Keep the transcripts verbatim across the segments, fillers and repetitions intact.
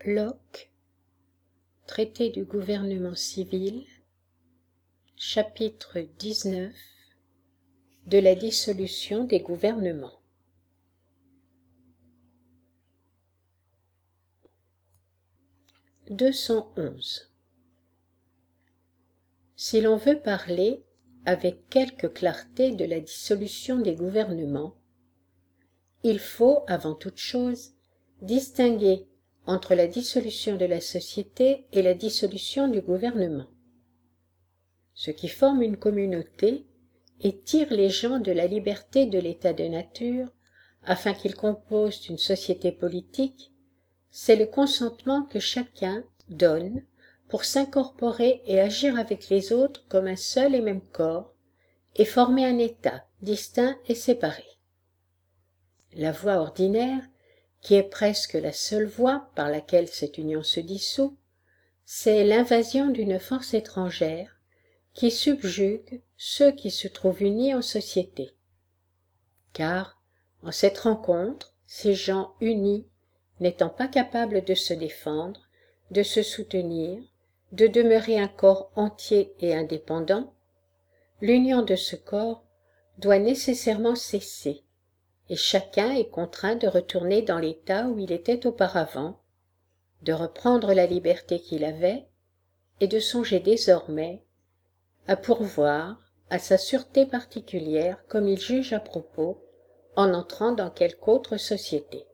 Locke, Traité du gouvernement civil, chapitre dix-neuf, de la dissolution des gouvernements. deux cent onze. Si l'on veut parler avec quelque clarté de la dissolution des gouvernements, il faut, avant toute chose, distinguer entre la dissolution de la société et la dissolution du gouvernement. Ce qui forme une communauté et tire les gens de la liberté de l'état de nature afin qu'ils composent une société politique, c'est le consentement que chacun donne pour s'incorporer et agir avec les autres comme un seul et même corps et former un état distinct et séparé. La voie ordinaire, qui est presque la seule voie par laquelle cette union se dissout, c'est l'invasion d'une force étrangère qui subjugue ceux qui se trouvent unis en société. Car, en cette rencontre, ces gens unis, n'étant pas capables de se défendre, de se soutenir, de demeurer un corps entier et indépendant, l'union de ce corps doit nécessairement cesser, et chacun est contraint de retourner dans l'état où il était auparavant, de reprendre la liberté qu'il avait, et de songer désormais à pourvoir à sa sûreté particulière comme il juge à propos, en entrant dans quelque autre société.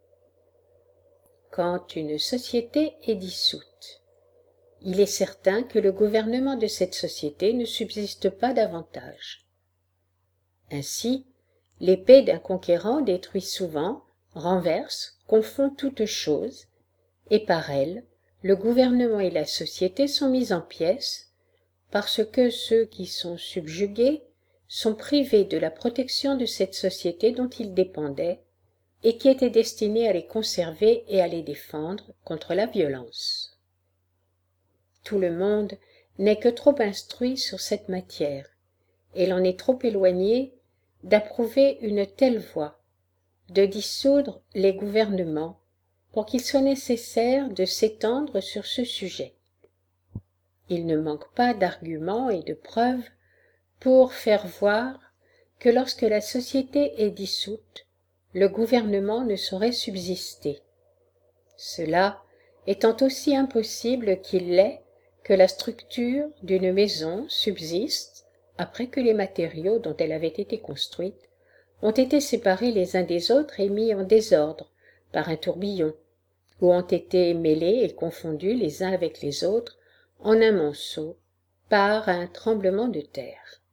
Quand une société est dissoute, il est certain que le gouvernement de cette société ne subsiste pas davantage. Ainsi, l'épée d'un conquérant détruit souvent, renverse, confond toutes choses, et par elle, le gouvernement et la société sont mis en pièces, parce que ceux qui sont subjugués sont privés de la protection de cette société dont ils dépendaient, et qui était destinée à les conserver et à les défendre contre la violence. Tout le monde n'est que trop instruit sur cette matière, et l'en est trop éloigné d'approuver une telle voie, de dissoudre les gouvernements, pour qu'il soit nécessaire de s'étendre sur ce sujet. Il ne manque pas d'arguments et de preuves pour faire voir que lorsque la société est dissoute, le gouvernement ne saurait subsister. Cela étant aussi impossible qu'il l'est que la structure d'une maison subsiste après que les matériaux dont elle avait été construite ont été séparés les uns des autres et mis en désordre par un tourbillon, ou ont été mêlés et confondus les uns avec les autres en un monceau par un tremblement de terre.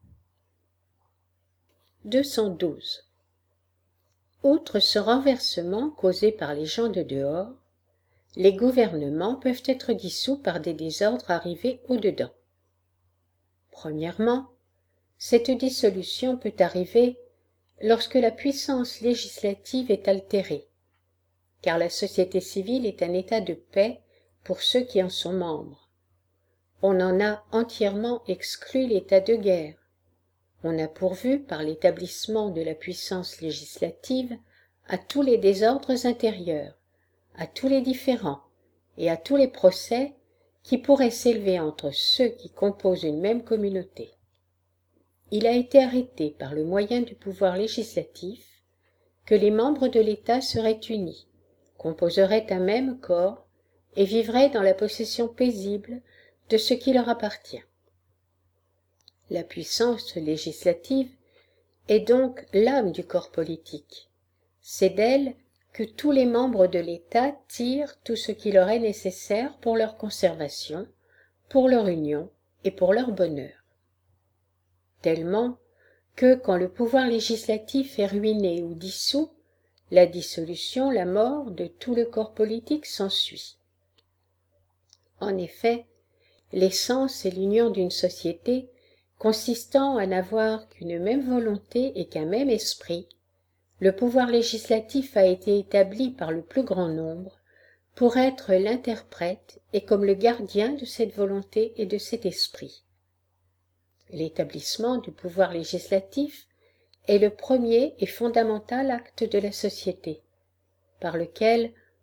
deux cent douze. Outre ce renversement causé par les gens de dehors, les gouvernements peuvent être dissous par des désordres arrivés au-dedans. Premièrement, cette dissolution peut arriver lorsque la puissance législative est altérée, car la société civile est un état de paix pour ceux qui en sont membres. On en a entièrement exclu l'état de guerre. On a pourvu, par l'établissement de la puissance législative, à tous les désordres intérieurs, à tous les différends et à tous les procès qui pourraient s'élever entre ceux qui composent une même communauté. Il a été arrêté par le moyen du pouvoir législatif que les membres de l'État seraient unis, composeraient un même corps et vivraient dans la possession paisible de ce qui leur appartient. La puissance législative est donc l'âme du corps politique. C'est d'elle que tous les membres de l'État tirent tout ce qui leur est nécessaire pour leur conservation, pour leur union et pour leur bonheur. Tellement que, quand le pouvoir législatif est ruiné ou dissous, la dissolution, la mort de tout le corps politique s'ensuit. En effet, l'essence et l'union d'une société, consistant à n'avoir qu'une même volonté et qu'un même esprit, le pouvoir législatif a été établi par le plus grand nombre pour être l'interprète et comme le gardien de cette volonté et de cet esprit. L'établissement du pouvoir législatif est le premier et fondamental acte de la société, par lequel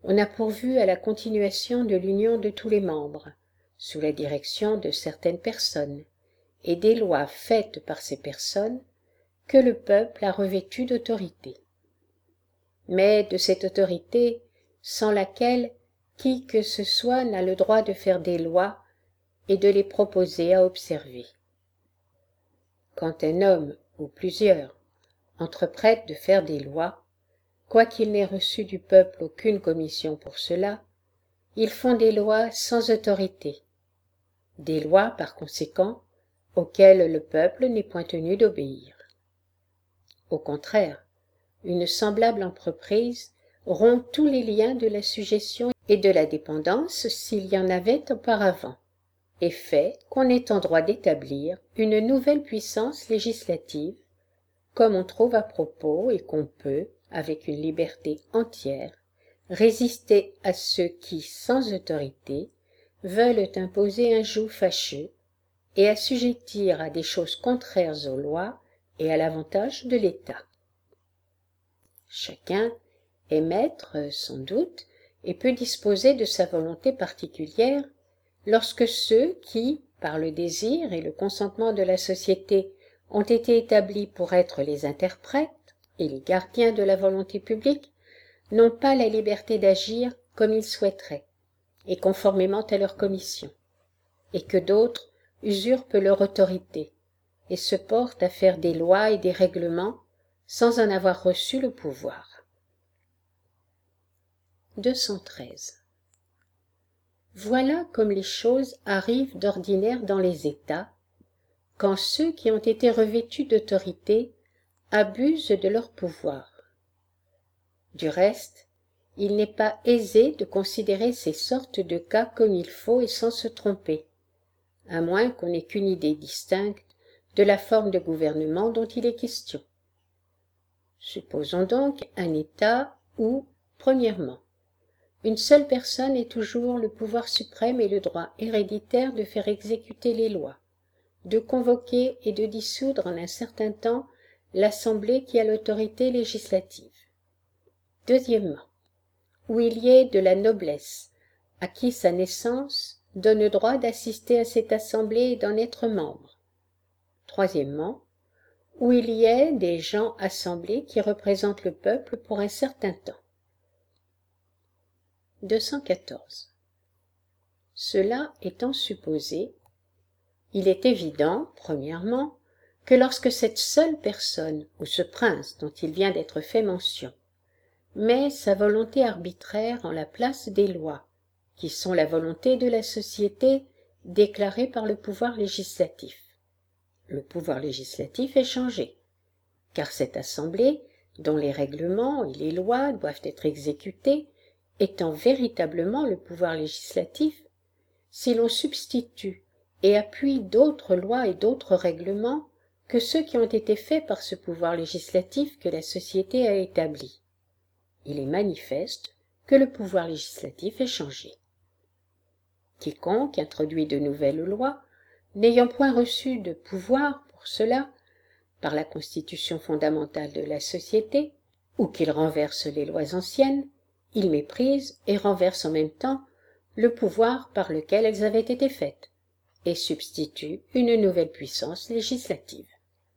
on a pourvu à la continuation de l'union de tous les membres, sous la direction de certaines personnes, et des lois faites par ces personnes, que le peuple a revêtues d'autorité. Mais de cette autorité, sans laquelle qui que ce soit n'a le droit de faire des lois et de les proposer à observer. Quand un homme, ou plusieurs, entreprêtent de faire des lois, quoiqu'ils n'aient reçu du peuple aucune commission pour cela, ils font des lois sans autorité, des lois, par conséquent, auxquelles le peuple n'est point tenu d'obéir. Au contraire, une semblable entreprise rompt tous les liens de la sujétion et de la dépendance s'il y en avait auparavant, et fait qu'on est en droit d'établir une nouvelle puissance législative, comme on trouve à propos et qu'on peut, avec une liberté entière, résister à ceux qui, sans autorité, veulent imposer un joug fâcheux et assujettir à des choses contraires aux lois et à l'avantage de l'État. Chacun est maître, sans doute, et peut disposer de sa volonté particulière, lorsque ceux qui, par le désir et le consentement de la société, ont été établis pour être les interprètes et les gardiens de la volonté publique, n'ont pas la liberté d'agir comme ils souhaiteraient, et conformément à leur commission, et que d'autres usurpent leur autorité, et se portent à faire des lois et des règlements sans en avoir reçu le pouvoir. deux cent treize. Voilà comme les choses arrivent d'ordinaire dans les États, quand ceux qui ont été revêtus d'autorité abusent de leur pouvoir. Du reste, il n'est pas aisé de considérer ces sortes de cas comme il faut et sans se tromper, à moins qu'on n'ait qu'une idée distincte de la forme de gouvernement dont il est question. Supposons donc un État où, premièrement, une seule personne ait toujours le pouvoir suprême et le droit héréditaire de faire exécuter les lois, de convoquer et de dissoudre en un certain temps l'Assemblée qui a l'autorité législative. Deuxièmement, où il y ait de la noblesse, à qui sa naissance donne droit d'assister à cette Assemblée et d'en être membre. Troisièmement, où il y ait des gens assemblés qui représentent le peuple pour un certain temps. deux cent quatorze. Cela étant supposé, il est évident, premièrement, que lorsque cette seule personne ou ce prince dont il vient d'être fait mention met sa volonté arbitraire en la place des lois, qui sont la volonté de la société déclarée par le pouvoir législatif, le pouvoir législatif est changé, car cette assemblée, dont les règlements et les lois doivent être exécutés, étant véritablement le pouvoir législatif, si l'on substitue et appuie d'autres lois et d'autres règlements que ceux qui ont été faits par ce pouvoir législatif que la société a établi, il est manifeste que le pouvoir législatif est changé. Quiconque introduit de nouvelles lois, n'ayant point reçu de pouvoir pour cela, par la constitution fondamentale de la société, ou qu'il renverse les lois anciennes, il méprise et renverse en même temps le pouvoir par lequel elles avaient été faites, et substitue une nouvelle puissance législative.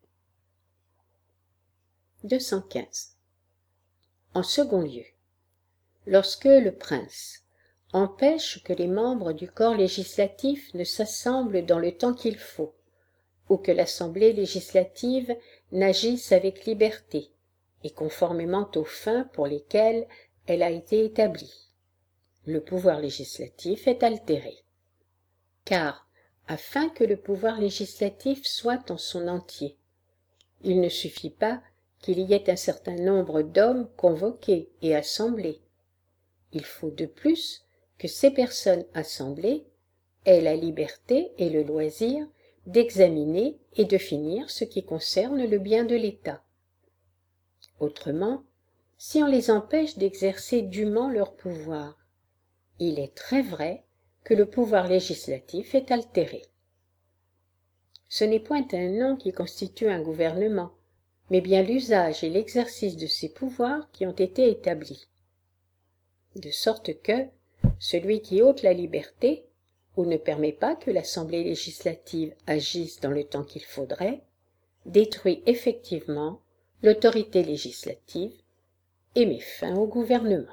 deux cent quinze. En second lieu, lorsque le prince empêche que les membres du corps législatif ne s'assemblent dans le temps qu'il faut, ou que l'Assemblée législative n'agisse avec liberté et conformément aux fins pour lesquelles elle a été établie, le pouvoir législatif est altéré. Car, afin que le pouvoir législatif soit en son entier, il ne suffit pas qu'il y ait un certain nombre d'hommes convoqués et assemblés. Il faut de plus que ces personnes assemblées aient la liberté et le loisir d'examiner et de finir ce qui concerne le bien de l'État. Autrement, si on les empêche d'exercer dûment leur pouvoir, il est très vrai que le pouvoir législatif est altéré. Ce n'est point un nom qui constitue un gouvernement, mais bien l'usage et l'exercice de ces pouvoirs qui ont été établis. de sorte que celui qui ôte la liberté, ou ne permet pas que l'Assemblée législative agisse dans le temps qu'il faudrait, détruit effectivement l'autorité législative et met fin au gouvernement.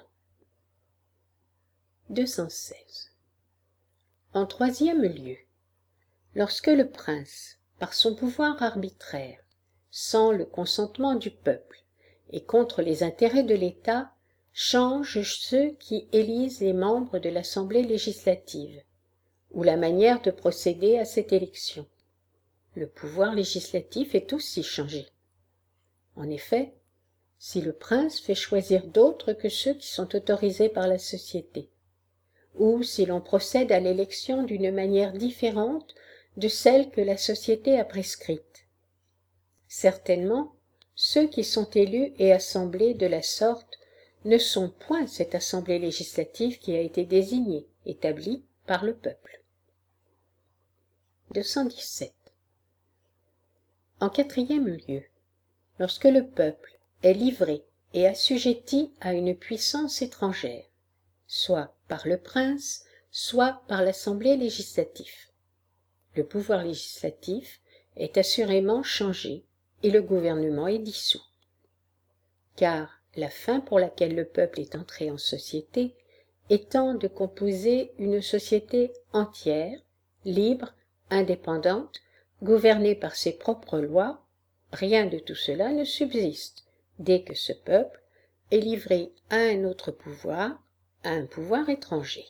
deux cent seize. En troisième lieu, lorsque le prince, par son pouvoir arbitraire, sans le consentement du peuple et contre les intérêts de l'État, change ceux qui élisent les membres de l'Assemblée législative, ou la manière de procéder à cette élection, le pouvoir législatif est aussi changé. En effet, si le prince fait choisir d'autres que ceux qui sont autorisés par la société, ou si l'on procède à l'élection d'une manière différente de celle que la société a prescrite. Certainement, ceux qui sont élus et assemblés de la sorte ne sont point cette assemblée législative qui a été désignée, établie par le peuple. deux cent dix-sept. En quatrième lieu, lorsque le peuple est livré et assujetti à une puissance étrangère, soit par le prince, soit par l'Assemblée législative. Le pouvoir législatif est assurément changé et le gouvernement est dissous. Car la fin pour laquelle le peuple est entré en société étant de composer une société entière, libre, indépendante, gouvernée par ses propres lois, rien de tout cela ne subsiste dès que ce peuple est livré à un autre pouvoir, à un pouvoir étranger.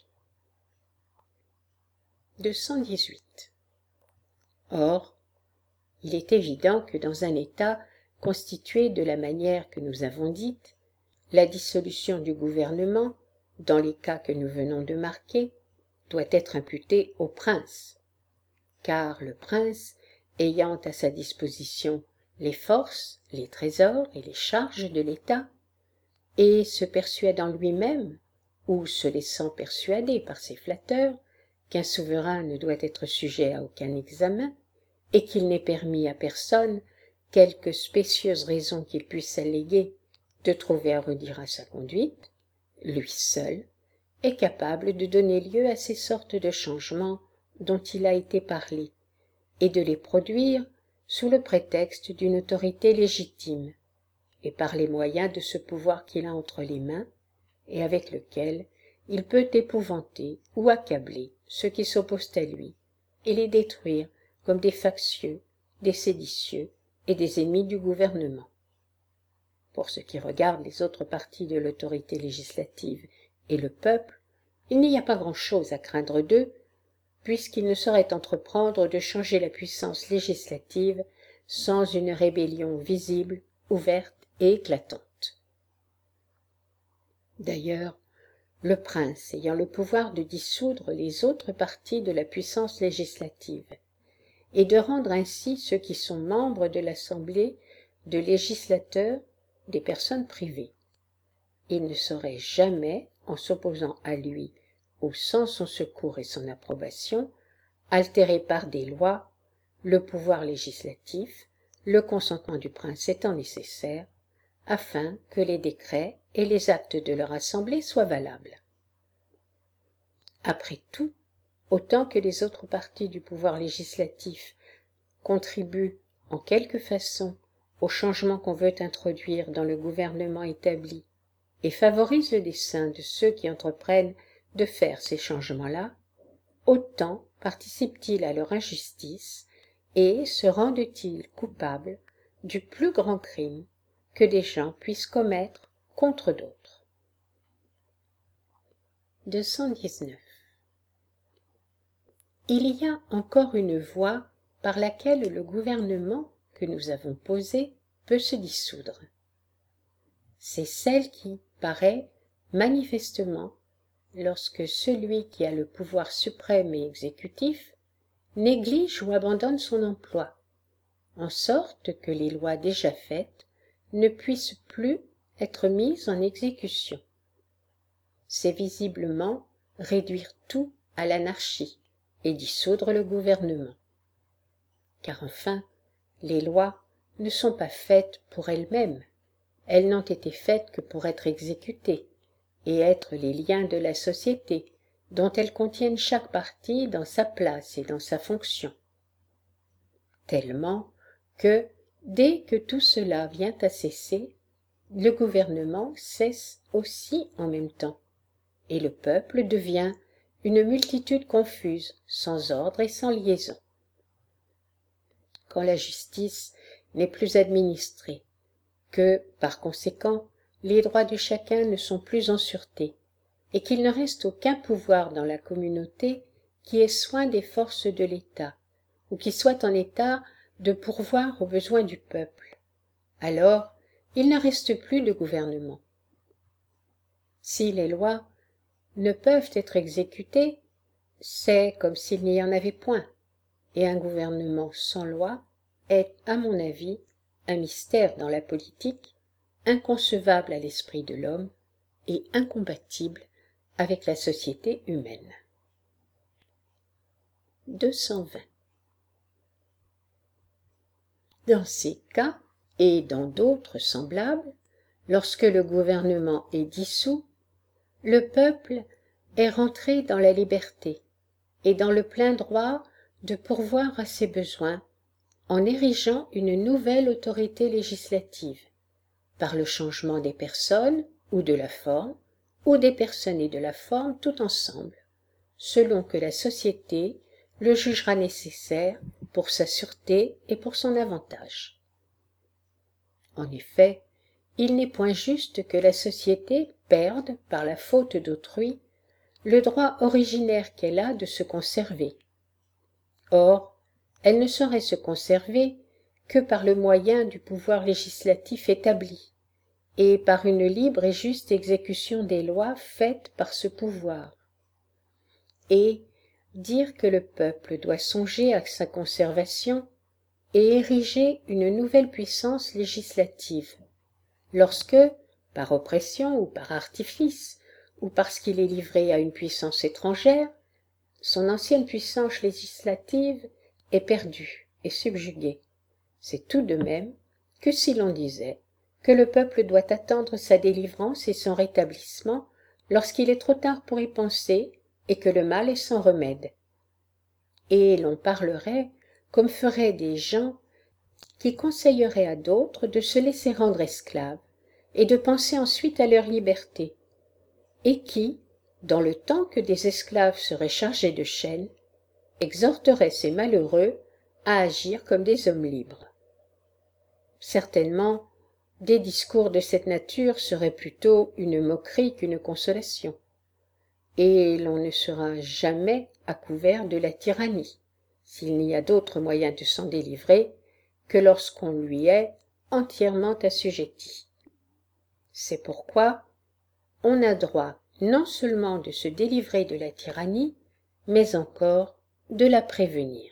deux cent dix-huit. Or, il est évident que dans un État constitué de la manière que nous avons dite, la dissolution du gouvernement, dans les cas que nous venons de marquer, doit être imputée au prince, car le prince, ayant à sa disposition les forces, les trésors et les charges de l'État, et se persuadant lui-même, ou se laissant persuader par ses flatteurs, qu'un souverain ne doit être sujet à aucun examen, et qu'il n'est permis à personne, quelque spécieuse raison qu'il puisse alléguer, de trouver à redire à sa conduite, lui seul est capable de donner lieu à ces sortes de changements dont il a été parlé, et de les produire sous le prétexte d'une autorité légitime, et par les moyens de ce pouvoir qu'il a entre les mains, et avec lequel il peut épouvanter ou accabler ceux qui s'opposent à lui, et les détruire comme des factieux, des séditieux et des ennemis du gouvernement. Pour ce qui regarde les autres parties de l'autorité législative et le peuple, il n'y a pas grand-chose à craindre d'eux, puisqu'ils ne sauraient entreprendre de changer la puissance législative sans une rébellion visible, ouverte et éclatante. D'ailleurs, le prince ayant le pouvoir de dissoudre les autres parties de la puissance législative, et de rendre ainsi ceux qui sont membres de l'Assemblée de législateurs des personnes privées, il ne saurait jamais, en s'opposant à lui ou sans son secours et son approbation, altérer par des lois le pouvoir législatif, le consentement du prince étant nécessaire, afin que les décrets et les actes de leur assemblée soient valables. Après tout, autant que les autres parties du pouvoir législatif contribuent en quelque façon au changement qu'on veut introduire dans le gouvernement établi et favorisent le dessein de ceux qui entreprennent de faire ces changements-là, autant participent-ils à leur injustice et se rendent-ils coupables du plus grand crime que des gens puissent commettre contre d'autres. deux cent dix-neuf. Il y a encore une voie par laquelle le gouvernement que nous avons posé peut se dissoudre. C'est celle qui paraît manifestement lorsque celui qui a le pouvoir suprême et exécutif néglige ou abandonne son emploi, en sorte que les lois déjà faites ne puissent plus être mises en exécution. C'est visiblement réduire tout à l'anarchie et dissoudre le gouvernement. Car enfin, les lois ne sont pas faites pour elles-mêmes, elles n'ont été faites que pour être exécutées, et être les liens de la société, dont elles contiennent chaque partie dans sa place et dans sa fonction. Tellement que, dès que tout cela vient à cesser, le gouvernement cesse aussi en même temps, et le peuple devient une multitude confuse, sans ordre et sans liaison. Quand la justice n'est plus administrée, que, par conséquent, les droits de chacun ne sont plus en sûreté, et qu'il ne reste aucun pouvoir dans la communauté qui ait soin des forces de l'État, ou qui soit en état de pourvoir aux besoins du peuple, alors il ne reste plus de gouvernement. Si les lois ne peuvent être exécutées, c'est comme s'il n'y en avait point, et un gouvernement sans loi est, à mon avis, un mystère dans la politique, inconcevable à l'esprit de l'homme et incompatible avec la société humaine. deux cent vingt. Dans ces cas, et dans d'autres semblables, lorsque le gouvernement est dissous, le peuple est rentré dans la liberté et dans le plein droit de pourvoir à ses besoins en érigeant une nouvelle autorité législative, par le changement des personnes ou de la forme, ou des personnes et de la forme tout ensemble, selon que la société le jugera nécessaire pour sa sûreté et pour son avantage. En effet, il n'est point juste que la société perde, par la faute d'autrui, le droit originaire qu'elle a de se conserver. Or, elle ne saurait se conserver que par le moyen du pouvoir législatif établi, et par une libre et juste exécution des lois faites par ce pouvoir. Et dire que le peuple doit songer à sa conservation et ériger une nouvelle puissance législative, lorsque, par oppression ou par artifice, ou parce qu'il est livré à une puissance étrangère, son ancienne puissance législative est perdue et subjuguée. C'est tout de même que si l'on disait que le peuple doit attendre sa délivrance et son rétablissement lorsqu'il est trop tard pour y penser et que le mal est sans remède. Et l'on parlerait comme feraient des gens qui conseilleraient à d'autres de se laisser rendre esclaves et de penser ensuite à leur liberté, et qui, dans le temps que des esclaves seraient chargés de chaînes, exhorteraient ces malheureux à agir comme des hommes libres. Certainement, des discours de cette nature seraient plutôt une moquerie qu'une consolation, et l'on ne sera jamais à couvert de la tyrannie, s'il n'y a d'autre moyen de s'en délivrer que lorsqu'on lui est entièrement assujetti. C'est pourquoi on a droit non seulement de se délivrer de la tyrannie, mais encore de la prévenir.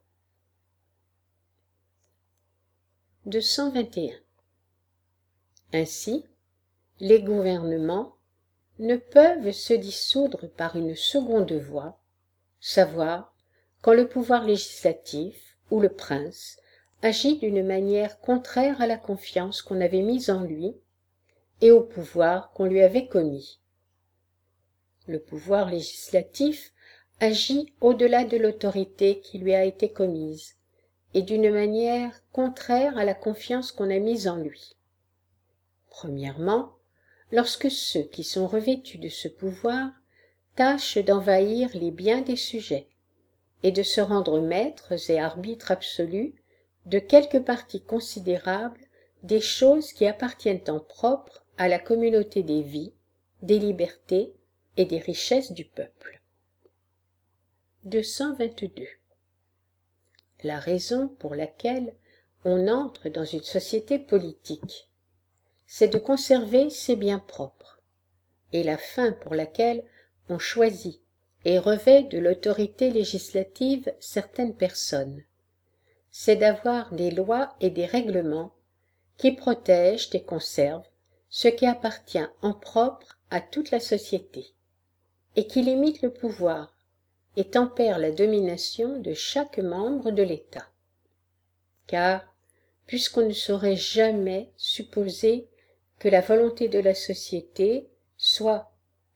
deux cent vingt et un. Ainsi, les gouvernements ne peuvent se dissoudre par une seconde voie, savoir quand le pouvoir législatif ou le prince agit d'une manière contraire à la confiance qu'on avait mise en lui et au pouvoir qu'on lui avait commis. Le pouvoir législatif agit au-delà de l'autorité qui lui a été commise et d'une manière contraire à la confiance qu'on a mise en lui. Premièrement, lorsque ceux qui sont revêtus de ce pouvoir tâchent d'envahir les biens des sujets et de se rendre maîtres et arbitres absolus de quelque partie considérable des choses qui appartiennent en propre à la communauté des vies, des libertés et des richesses du peuple. deux cent vingt-deux. La raison pour laquelle on entre dans une société politique, c'est de conserver ses biens propres, et la fin pour laquelle on choisit et revêt de l'autorité législative certaines personnes, c'est d'avoir des lois et des règlements qui protègent et conservent ce qui appartient en propre à toute la société, et qui limitent le pouvoir et tempèrent la domination de chaque membre de l'État. Car, puisqu'on ne saurait jamais supposer que la volonté de la société soit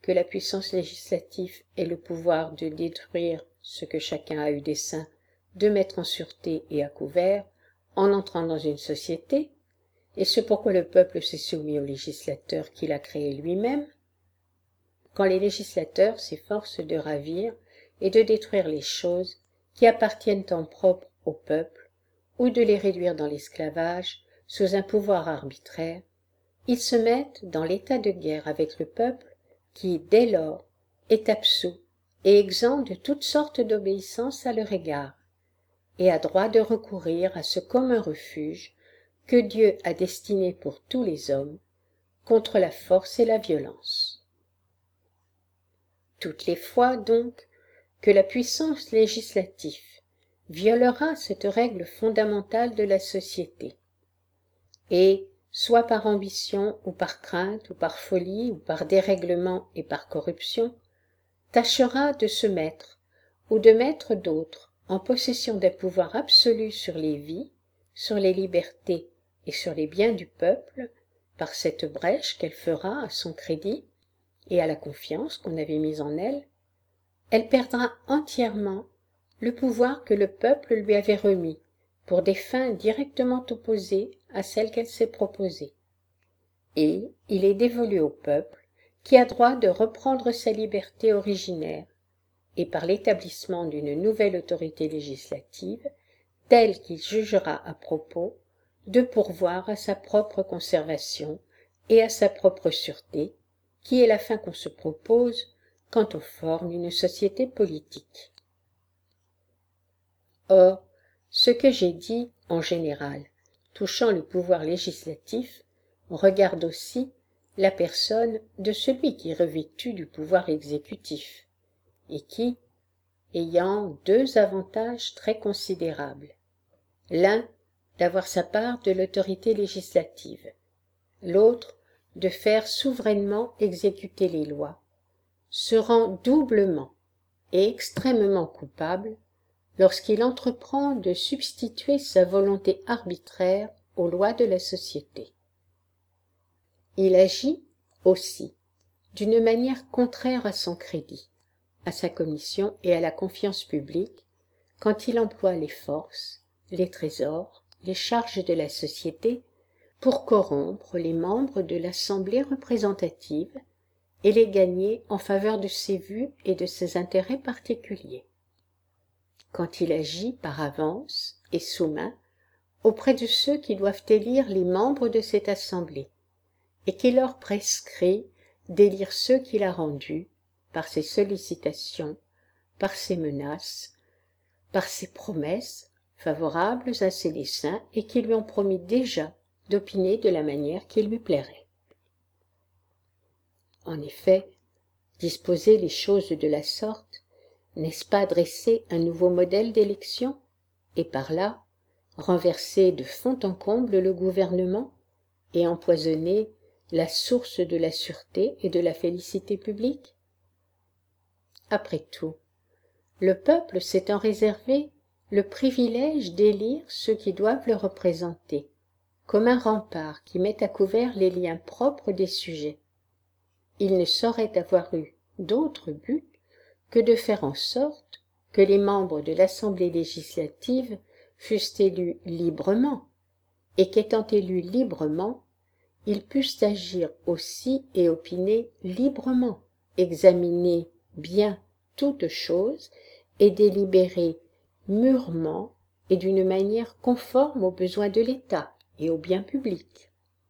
que la puissance législative ait le pouvoir de détruire ce que chacun a eu dessein de mettre en sûreté et à couvert en entrant dans une société, et c'est pourquoi le peuple s'est soumis au législateur qu'il a créé lui-même, quand les législateurs s'efforcent de ravir et de détruire les choses qui appartiennent en propre au peuple, ou de les réduire dans l'esclavage sous un pouvoir arbitraire, ils se mettent dans l'état de guerre avec le peuple qui, dès lors, est absous et exempt de toutes sortes d'obéissance à leur égard, et a droit de recourir à ce commun refuge que Dieu a destiné pour tous les hommes contre la force et la violence. Toutes les fois, donc, que la puissance législative violera cette règle fondamentale de la société, et, soit par ambition ou par crainte ou par folie ou par dérèglement et par corruption, tâchera de se mettre ou de mettre d'autres en possession d'un pouvoir absolu sur les vies, sur les libertés et sur les biens du peuple, par cette brèche qu'elle fera à son crédit et à la confiance qu'on avait mise en elle, elle perdra entièrement le pouvoir que le peuple lui avait remis pour des fins directement opposées à celles qu'elle s'est proposées. Et il est dévolu au peuple, qui a droit de reprendre sa liberté originaire, et par l'établissement d'une nouvelle autorité législative, telle qu'il jugera à propos, de pourvoir à sa propre conservation et à sa propre sûreté, qui est la fin qu'on se propose quand on forme une société politique. Or, ce que j'ai dit, en général, touchant le pouvoir législatif, regarde aussi la personne de celui qui est revêtu du pouvoir exécutif, et qui, ayant deux avantages très considérables, l'un d'avoir sa part de l'autorité législative, l'autre de faire souverainement exécuter les lois, se rend doublement et extrêmement coupable lorsqu'il entreprend de substituer sa volonté arbitraire aux lois de la société. Il agit aussi d'une manière contraire à son crédit, à sa commission et à la confiance publique, quand il emploie les forces, les trésors, les charges de la société pour corrompre les membres de l'Assemblée représentative et les gagner en faveur de ses vues et de ses intérêts particuliers. Quand il agit par avance et sous main auprès de ceux qui doivent élire les membres de cette Assemblée, et qui leur prescrit d'élire ceux qu'il a rendus, par ses sollicitations, par ses menaces, par ses promesses favorables à ses desseins et qui lui ont promis déjà d'opiner de la manière qui lui plairait. En effet, disposer les choses de la sorte, n'est-ce pas dresser un nouveau modèle d'élection, et par là renverser de fond en comble le gouvernement et empoisonner la source de la sûreté et de la félicité publique? Après tout, le peuple s'étant réservé le privilège d'élire ceux qui doivent le représenter, comme un rempart qui met à couvert les liens propres des sujets, il ne saurait avoir eu d'autre but que de faire en sorte que les membres de l'Assemblée législative fussent élus librement, et qu'étant élus librement, ils pussent agir aussi et opiner librement, examiner bien toutes choses et délibérer mûrement et d'une manière conforme aux besoins de l'État et au bien public.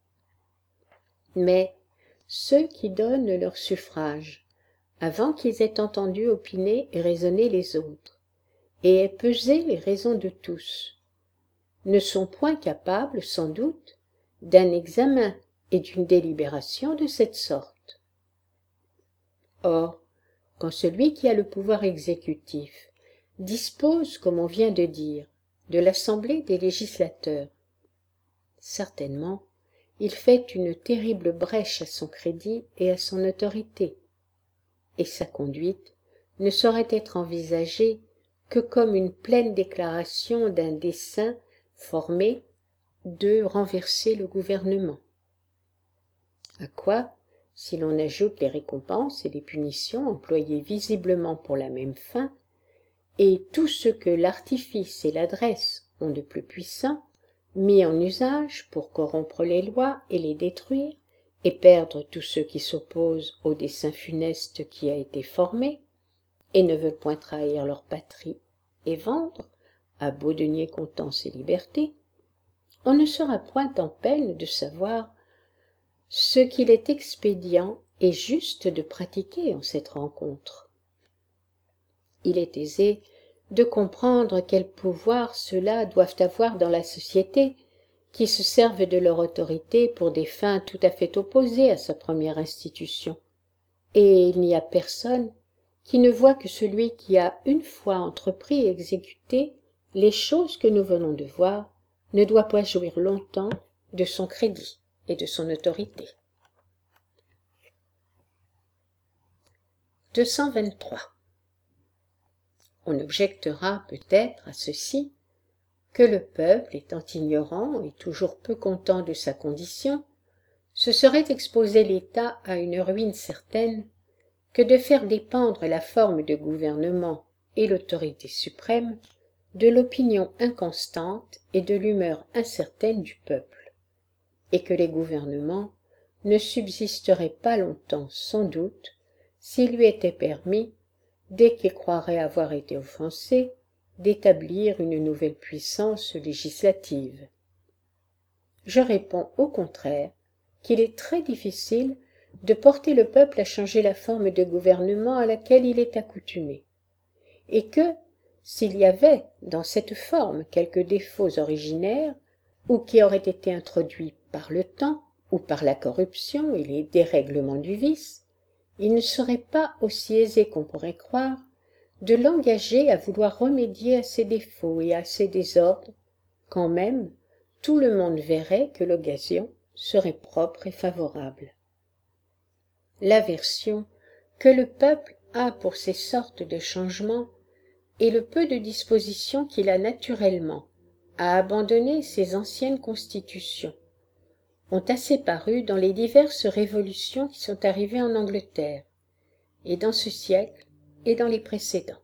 Mais ceux qui donnent leur suffrage, avant qu'ils aient entendu opiner et raisonner les autres, et aient pesé les raisons de tous, ne sont point capables, sans doute, d'un examen et d'une délibération de cette sorte. Or, quand celui qui a le pouvoir exécutif dispose, comme on vient de dire, de l'Assemblée des législateurs, certainement, il fait une terrible brèche à son crédit et à son autorité, et sa conduite ne saurait être envisagée que comme une pleine déclaration d'un dessein formé de renverser le gouvernement. À quoi si l'on ajoute les récompenses et les punitions employées visiblement pour la même fin, et tout ce que l'artifice et l'adresse ont de plus puissant, mis en usage pour corrompre les lois et les détruire, et perdre tous ceux qui s'opposent au dessein funeste qui a été formé, et ne veulent point trahir leur patrie et vendre, à beau denier comptant ses libertés, on ne sera point en peine de savoir ce qu'il est expédient et juste de pratiquer en cette rencontre. Il est aisé de comprendre quel pouvoir ceux-là doivent avoir dans la société, qui se servent de leur autorité pour des fins tout à fait opposées à sa première institution. Et il n'y a personne qui ne voit que celui qui a une fois entrepris et exécuté les choses que nous venons de voir ne doit pas jouir longtemps de son crédit et de son autorité. deux cent vingt-trois. On objectera peut-être à ceci que le peuple, étant ignorant et toujours peu content de sa condition, se serait exposé l'État à une ruine certaine que de faire dépendre la forme de gouvernement et l'autorité suprême de l'opinion inconstante et de l'humeur incertaine du peuple, et que les gouvernements ne subsisteraient pas longtemps sans doute s'il lui était permis, dès qu'il croirait avoir été offensé, d'établir une nouvelle puissance législative. Je réponds au contraire qu'il est très difficile de porter le peuple à changer la forme de gouvernement à laquelle il est accoutumé, et que, s'il y avait dans cette forme quelques défauts originaires, ou qui auraient été introduits par le temps, ou par la corruption et les dérèglements du vice, il ne serait pas aussi aisé qu'on pourrait croire de l'engager à vouloir remédier à ces défauts et à ces désordres, quand même tout le monde verrait que l'occasion serait propre et favorable. L'aversion que le peuple a pour ces sortes de changements et le peu de disposition qu'il a naturellement à abandonner ses anciennes constitutions ont assez paru dans les diverses révolutions qui sont arrivées en Angleterre, et dans ce siècle et dans les précédents.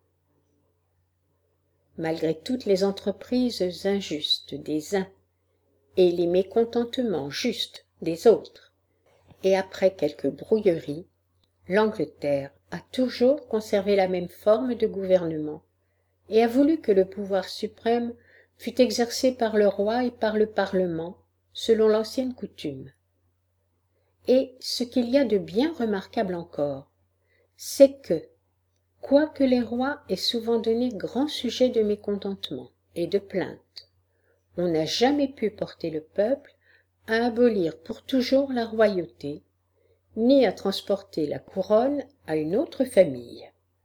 Malgré toutes les entreprises injustes des uns et les mécontentements justes des autres, et après quelques brouilleries, l'Angleterre a toujours conservé la même forme de gouvernement, et a voulu que le pouvoir suprême fût exercé par le roi et par le Parlement, selon l'ancienne coutume. Et ce qu'il y a de bien remarquable encore, c'est que, quoique les rois aient souvent donné grand sujet de mécontentement et de plainte, on n'a jamais pu porter le peuple à abolir pour toujours la royauté, ni à transporter la couronne à une autre famille.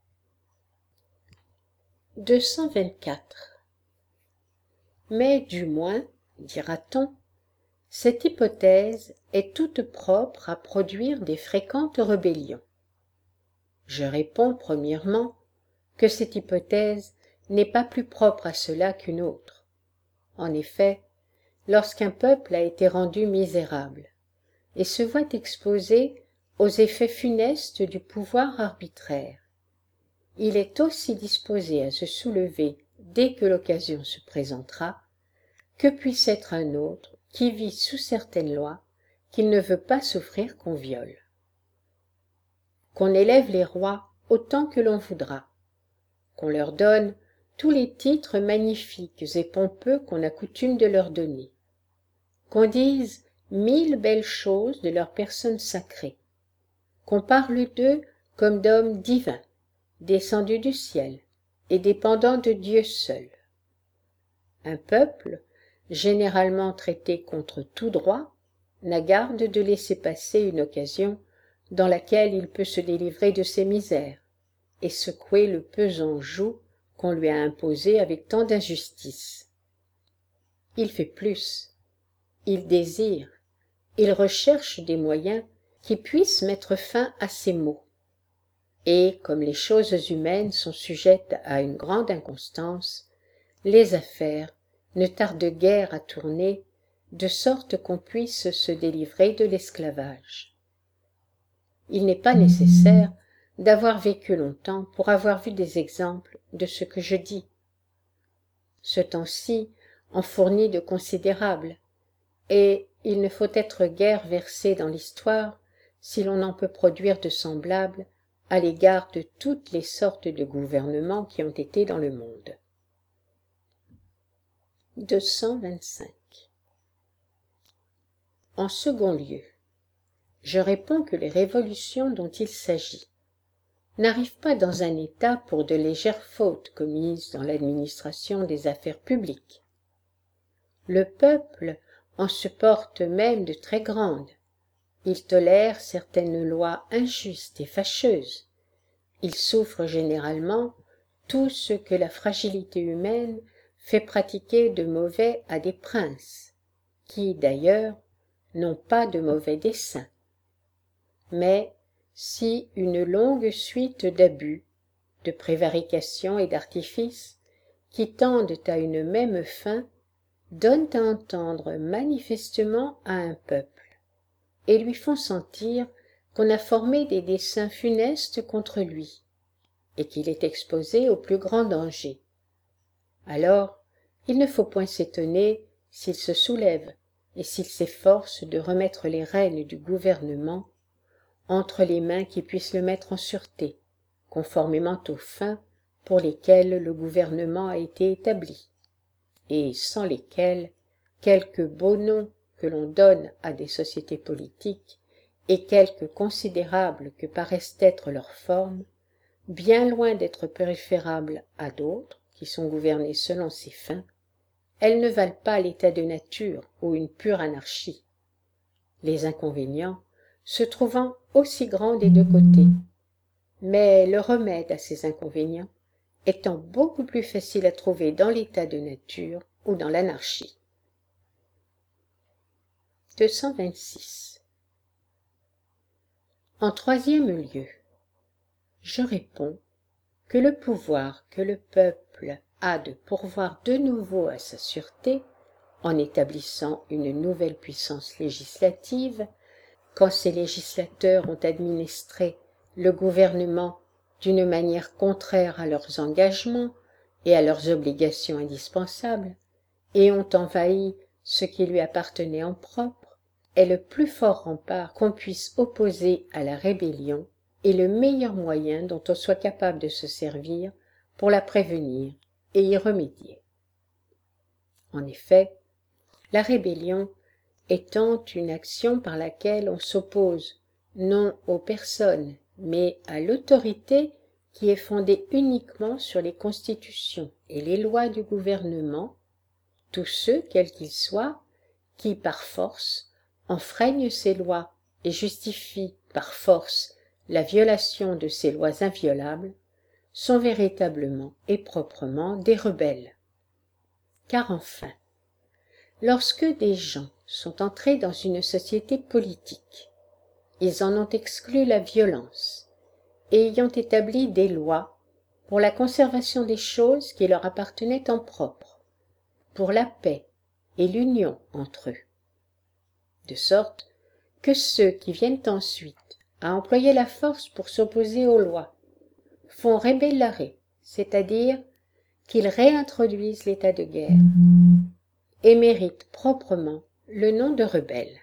deux cent vingt-quatre. Mais du moins, dira-t-on, cette hypothèse est toute propre à produire des fréquentes rébellions. Je réponds premièrement que cette hypothèse n'est pas plus propre à cela qu'une autre. En effet, lorsqu'un peuple a été rendu misérable et se voit exposé aux effets funestes du pouvoir arbitraire, il est aussi disposé à se soulever dès que l'occasion se présentera, que puisse être un autre qui vit sous certaines lois qu'il ne veut pas souffrir qu'on viole. Qu'on élève les rois autant que l'on voudra, qu'on leur donne tous les titres magnifiques et pompeux qu'on a coutume de leur donner, qu'on dise mille belles choses de leur personne sacrée, qu'on parle d'eux comme d'hommes divins, descendus du ciel et dépendants de Dieu seul. Un peuple, généralement traité contre tout droit, n'a garde de laisser passer une occasion dans laquelle il peut se délivrer de ses misères et secouer le pesant joug qu'on lui a imposé avec tant d'injustice. Il fait plus, il désire, il recherche des moyens qui puissent mettre fin à ces maux. Et comme les choses humaines sont sujettes à une grande inconstance, les affaires ne tardent guère à tourner, de sorte qu'on puisse se délivrer de l'esclavage. il n'est pas nécessaire d'avoir vécu longtemps pour avoir vu des exemples de ce que je dis. Ce temps-ci en fournit de considérables, et il ne faut être guère versé dans l'histoire si l'on en peut produire de semblables à l'égard de toutes les sortes de gouvernements qui ont été dans le monde. deux cent vingt-cinq. En second lieu, je réponds que les révolutions dont il s'agit n'arrivent pas dans un État pour de légères fautes commises dans l'administration des affaires publiques. Le peuple en supporte même de très grandes. Il tolère certaines lois injustes et fâcheuses. Il souffre généralement tout ce que la fragilité humaine fait pratiquer de mauvais à des princes, qui, d'ailleurs, n'ont pas de mauvais desseins. Mais si une longue suite d'abus, de prévarications et d'artifices, qui tendent à une même fin, donnent à entendre manifestement à un peuple, et lui font sentir qu'on a formé des desseins funestes contre lui, et qu'il est exposé au plus grand danger. Alors, il ne faut point s'étonner s'il se soulève et s'il s'efforce de remettre les rênes du gouvernement entre les mains qui puissent le mettre en sûreté, conformément aux fins pour lesquelles le gouvernement a été établi, et sans lesquelles quelque beau nom que l'on donne à des sociétés politiques, et quelque considérables que paraissent être leurs formes, bien loin d'être préférables à d'autres qui sont gouvernées selon ces fins, elles ne valent pas l'état de nature ou une pure anarchie, les inconvénients se trouvant aussi grands des deux côtés, mais le remède à ces inconvénients étant beaucoup plus facile à trouver dans l'état de nature ou dans l'anarchie. deux cent vingt-six. En troisième lieu, je réponds que le pouvoir que le peuple a de pourvoir de nouveau à sa sûreté, en établissant une nouvelle puissance législative, quand ces législateurs ont administré le gouvernement d'une manière contraire à leurs engagements et à leurs obligations indispensables, et ont envahi ce qui lui appartenait en propre, est le plus fort rempart qu'on puisse opposer à la rébellion et le meilleur moyen dont on soit capable de se servir pour la prévenir et y remédier. En effet, la rébellion étant une action par laquelle on s'oppose non aux personnes, mais à l'autorité qui est fondée uniquement sur les constitutions et les lois du gouvernement, tous ceux, quels qu'ils soient, qui par force enfreignent ces lois et justifient par force la violation de ces lois inviolables, sont véritablement et proprement des rebelles. Car enfin, lorsque des gens sont entrés dans une société politique, ils en ont exclu la violence, et y ont établi des lois pour la conservation des choses qui leur appartenaient en propre, pour la paix et l'union entre eux. De sorte que ceux qui viennent ensuite à employer la force pour s'opposer aux lois font rebellare, c'est-à-dire qu'ils réintroduisent l'état de guerre, et méritent proprement le nom de rebelles.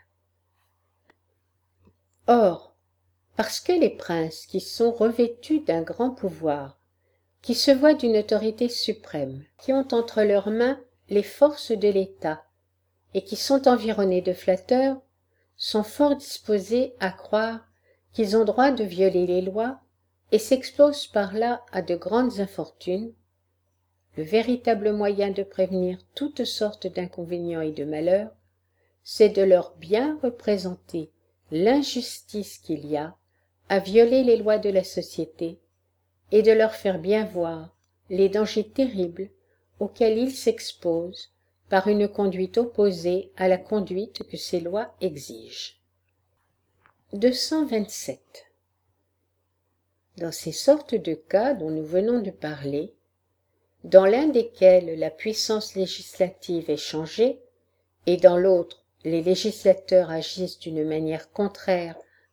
Or, parce que les princes qui sont revêtus d'un grand pouvoir, qui se voient d'une autorité suprême, qui ont entre leurs mains les forces de l'État, et qui sont environnés de flatteurs, sont fort disposés à croire qu'ils ont droit de violer les lois, et s'exposent par là à de grandes infortunes, le véritable moyen de prévenir toutes sortes d'inconvénients et de malheurs, c'est de leur bien représenter l'injustice qu'il y a à violer les lois de la société, et de leur faire bien voir les dangers terribles auxquels ils s'exposent par une conduite opposée à la conduite que ces lois exigent. deux cent vingt-sept. Dans ces sortes de cas dont nous venons de parler, dans l'un desquels la puissance législative est changée, et dans l'autre les législateurs agissent d'une manière contraire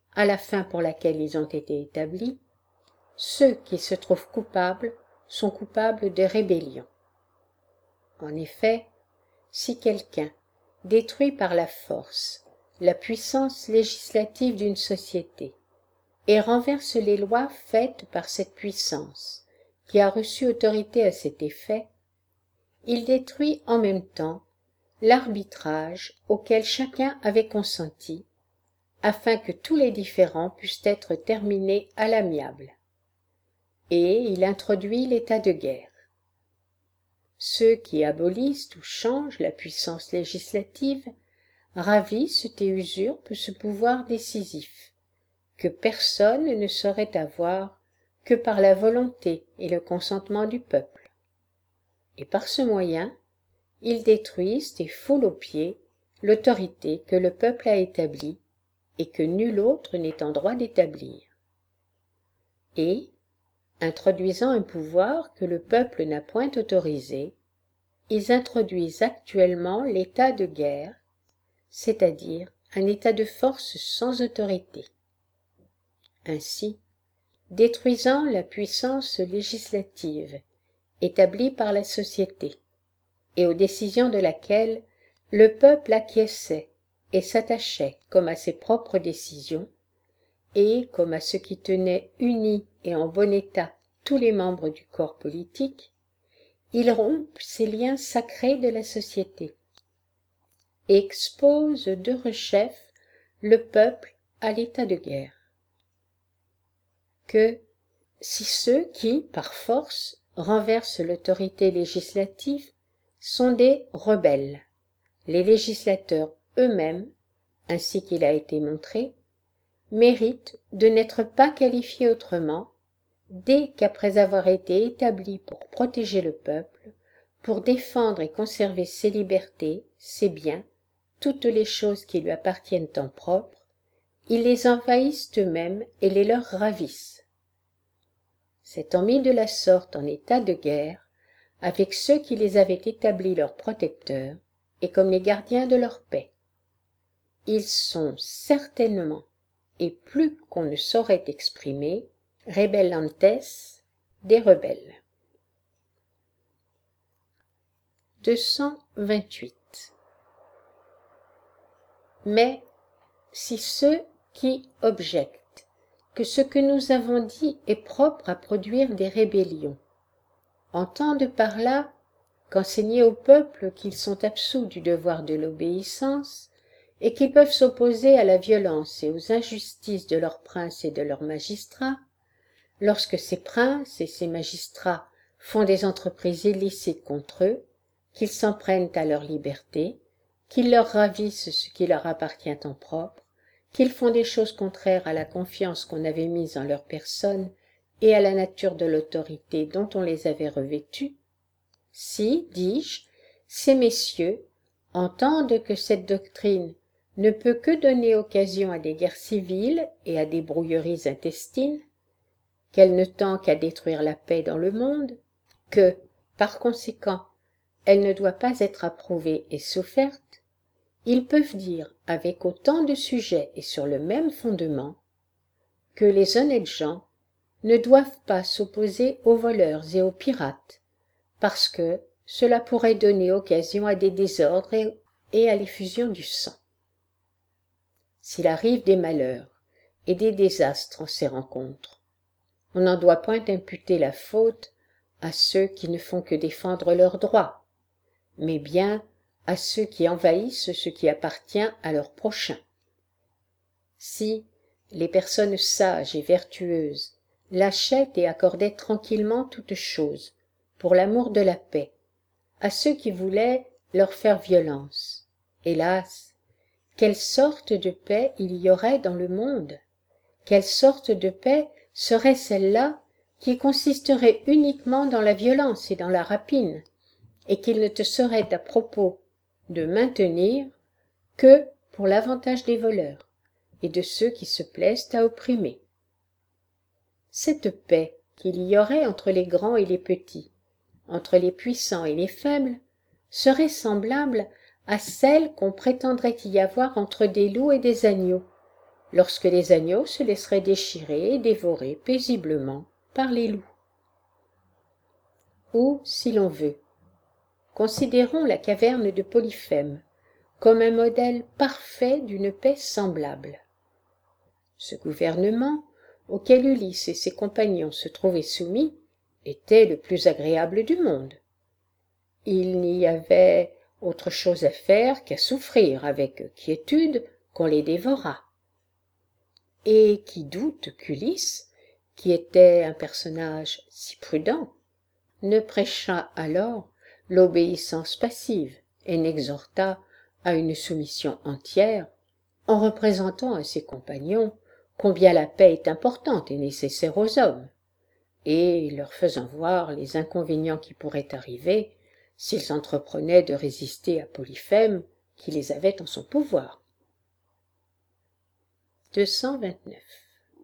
à la fin pour laquelle ils ont été établis, ceux qui se trouvent coupables sont coupables de rébellion. En effet, si quelqu'un détruit par la force la puissance législative d'une société et renverse les lois faites par cette puissance qui a reçu autorité à cet effet, il détruit en même temps l'arbitrage auquel chacun avait consenti, afin que tous les différends puissent être terminés à l'amiable. Et il introduit l'état de guerre. Ceux qui abolissent ou changent la puissance législative ravissent et usurpent ce pouvoir décisif, que personne ne saurait avoir que par la volonté et le consentement du peuple. Et par ce moyen, ils détruisent et foulent aux pieds l'autorité que le peuple a établie et que nul autre n'est en droit d'établir. Et, introduisant un pouvoir que le peuple n'a point autorisé, ils introduisent actuellement l'état de guerre, c'est-à-dire un état de force sans autorité. Ainsi, détruisant la puissance législative établie par la société, et aux décisions de laquelle le peuple acquiesçait et s'attachait comme à ses propres décisions, et comme à ce qui tenait unis et en bon état tous les membres du corps politique, il rompt ces liens sacrés de la société, et expose de rechef le peuple à l'état de guerre. Que, si ceux qui, par force, renversent l'autorité législative sont des rebelles, les législateurs eux-mêmes, ainsi qu'il a été montré, méritent de n'être pas qualifiés autrement, dès qu'après avoir été établis pour protéger le peuple, pour défendre et conserver ses libertés, ses biens, toutes les choses qui lui appartiennent en propre, ils les envahissent eux-mêmes et les leur ravissent. S'étant mis de la sorte en état de guerre, avec ceux qui les avaient établis leurs protecteurs, et comme les gardiens de leur paix, ils sont certainement, et plus qu'on ne saurait exprimer, rebellantes, des rebelles. deux cent vingt-huit. Mais, si ceux qui objectent que ce que nous avons dit est propre à produire des rébellions entendent par là qu'enseigner au peuple qu'ils sont absous du devoir de l'obéissance et qu'ils peuvent s'opposer à la violence et aux injustices de leurs princes et de leurs magistrats, lorsque ces princes et ces magistrats font des entreprises illicites contre eux, qu'ils s'en prennent à leur liberté, qu'ils leur ravissent ce qui leur appartient en propre, qu'ils font des choses contraires à la confiance qu'on avait mise en leur personne et à la nature de l'autorité dont on les avait revêtus, si, dis-je, ces messieurs entendent que cette doctrine ne peut que donner occasion à des guerres civiles et à des brouilleries intestines, qu'elle ne tend qu'à détruire la paix dans le monde, que, par conséquent, elle ne doit pas être approuvée et soufferte, ils peuvent dire avec autant de sujet et sur le même fondement que les honnêtes gens ne doivent pas s'opposer aux voleurs et aux pirates, parce que cela pourrait donner occasion à des désordres et, et à l'effusion du sang. S'il arrive des malheurs et des désastres en ces rencontres, on n'en doit point imputer la faute à ceux qui ne font que défendre leurs droits, mais bien à ceux qui envahissent ce qui appartient à leur prochain. Si les personnes sages et vertueuses lâchaient et accordaient tranquillement toutes choses, pour l'amour de la paix, à ceux qui voulaient leur faire violence, hélas, quelle sorte de paix il y aurait dans le monde? Quelle sorte de paix serait celle-là qui consisterait uniquement dans la violence et dans la rapine, et qu'il ne te serait à propos de maintenir que pour l'avantage des voleurs et de ceux qui se plaisent à opprimer. Cette paix qu'il y aurait entre les grands et les petits, entre les puissants et les faibles, serait semblable à celle qu'on prétendrait y avoir entre des loups et des agneaux, lorsque les agneaux se laisseraient déchirer et dévorer paisiblement par les loups. Ou, si l'on veut, considérons la caverne de Polyphème comme un modèle parfait d'une paix semblable. Ce gouvernement, auquel Ulysse et ses compagnons se trouvaient soumis, était le plus agréable du monde. Il n'y avait autre chose à faire qu'à souffrir avec quiétude qu'on les dévorât. Et qui doute qu'Ulysse, qui était un personnage si prudent, ne prêchât alors l'obéissance passive et n'exhortât à une soumission entière, en représentant à ses compagnons combien la paix est importante et nécessaire aux hommes, et leur faisant voir les inconvénients qui pourraient arriver s'ils entreprenaient de résister à Polyphème qui les avait en son pouvoir. deux cent vingt-neuf.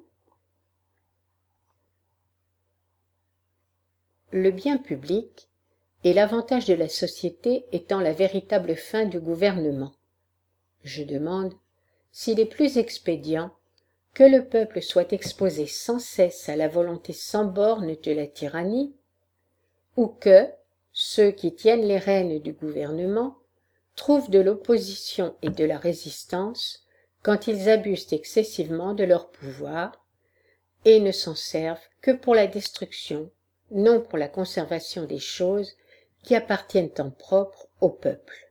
Le bien public et l'avantage de la société étant la véritable fin du gouvernement, je demande s'il est plus expédient que le peuple soit exposé sans cesse à la volonté sans borne de la tyrannie, ou que ceux qui tiennent les rênes du gouvernement trouvent de l'opposition et de la résistance quand ils abusent excessivement de leur pouvoir et ne s'en servent que pour la destruction, non pour la conservation des choses qui appartiennent en propre au peuple.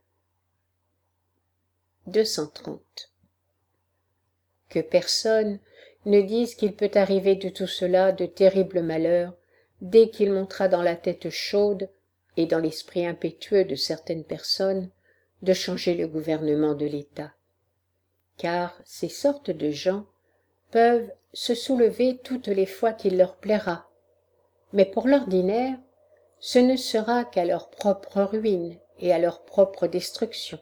deux cent trente. Que personne ne dise qu'il peut arriver de tout cela de terribles malheurs dès qu'il montera dans la tête chaude et dans l'esprit impétueux de certaines personnes de changer le gouvernement de l'État, car ces sortes de gens peuvent se soulever toutes les fois qu'il leur plaira, mais pour l'ordinaire ce ne sera qu'à leur propre ruine et à leur propre destruction.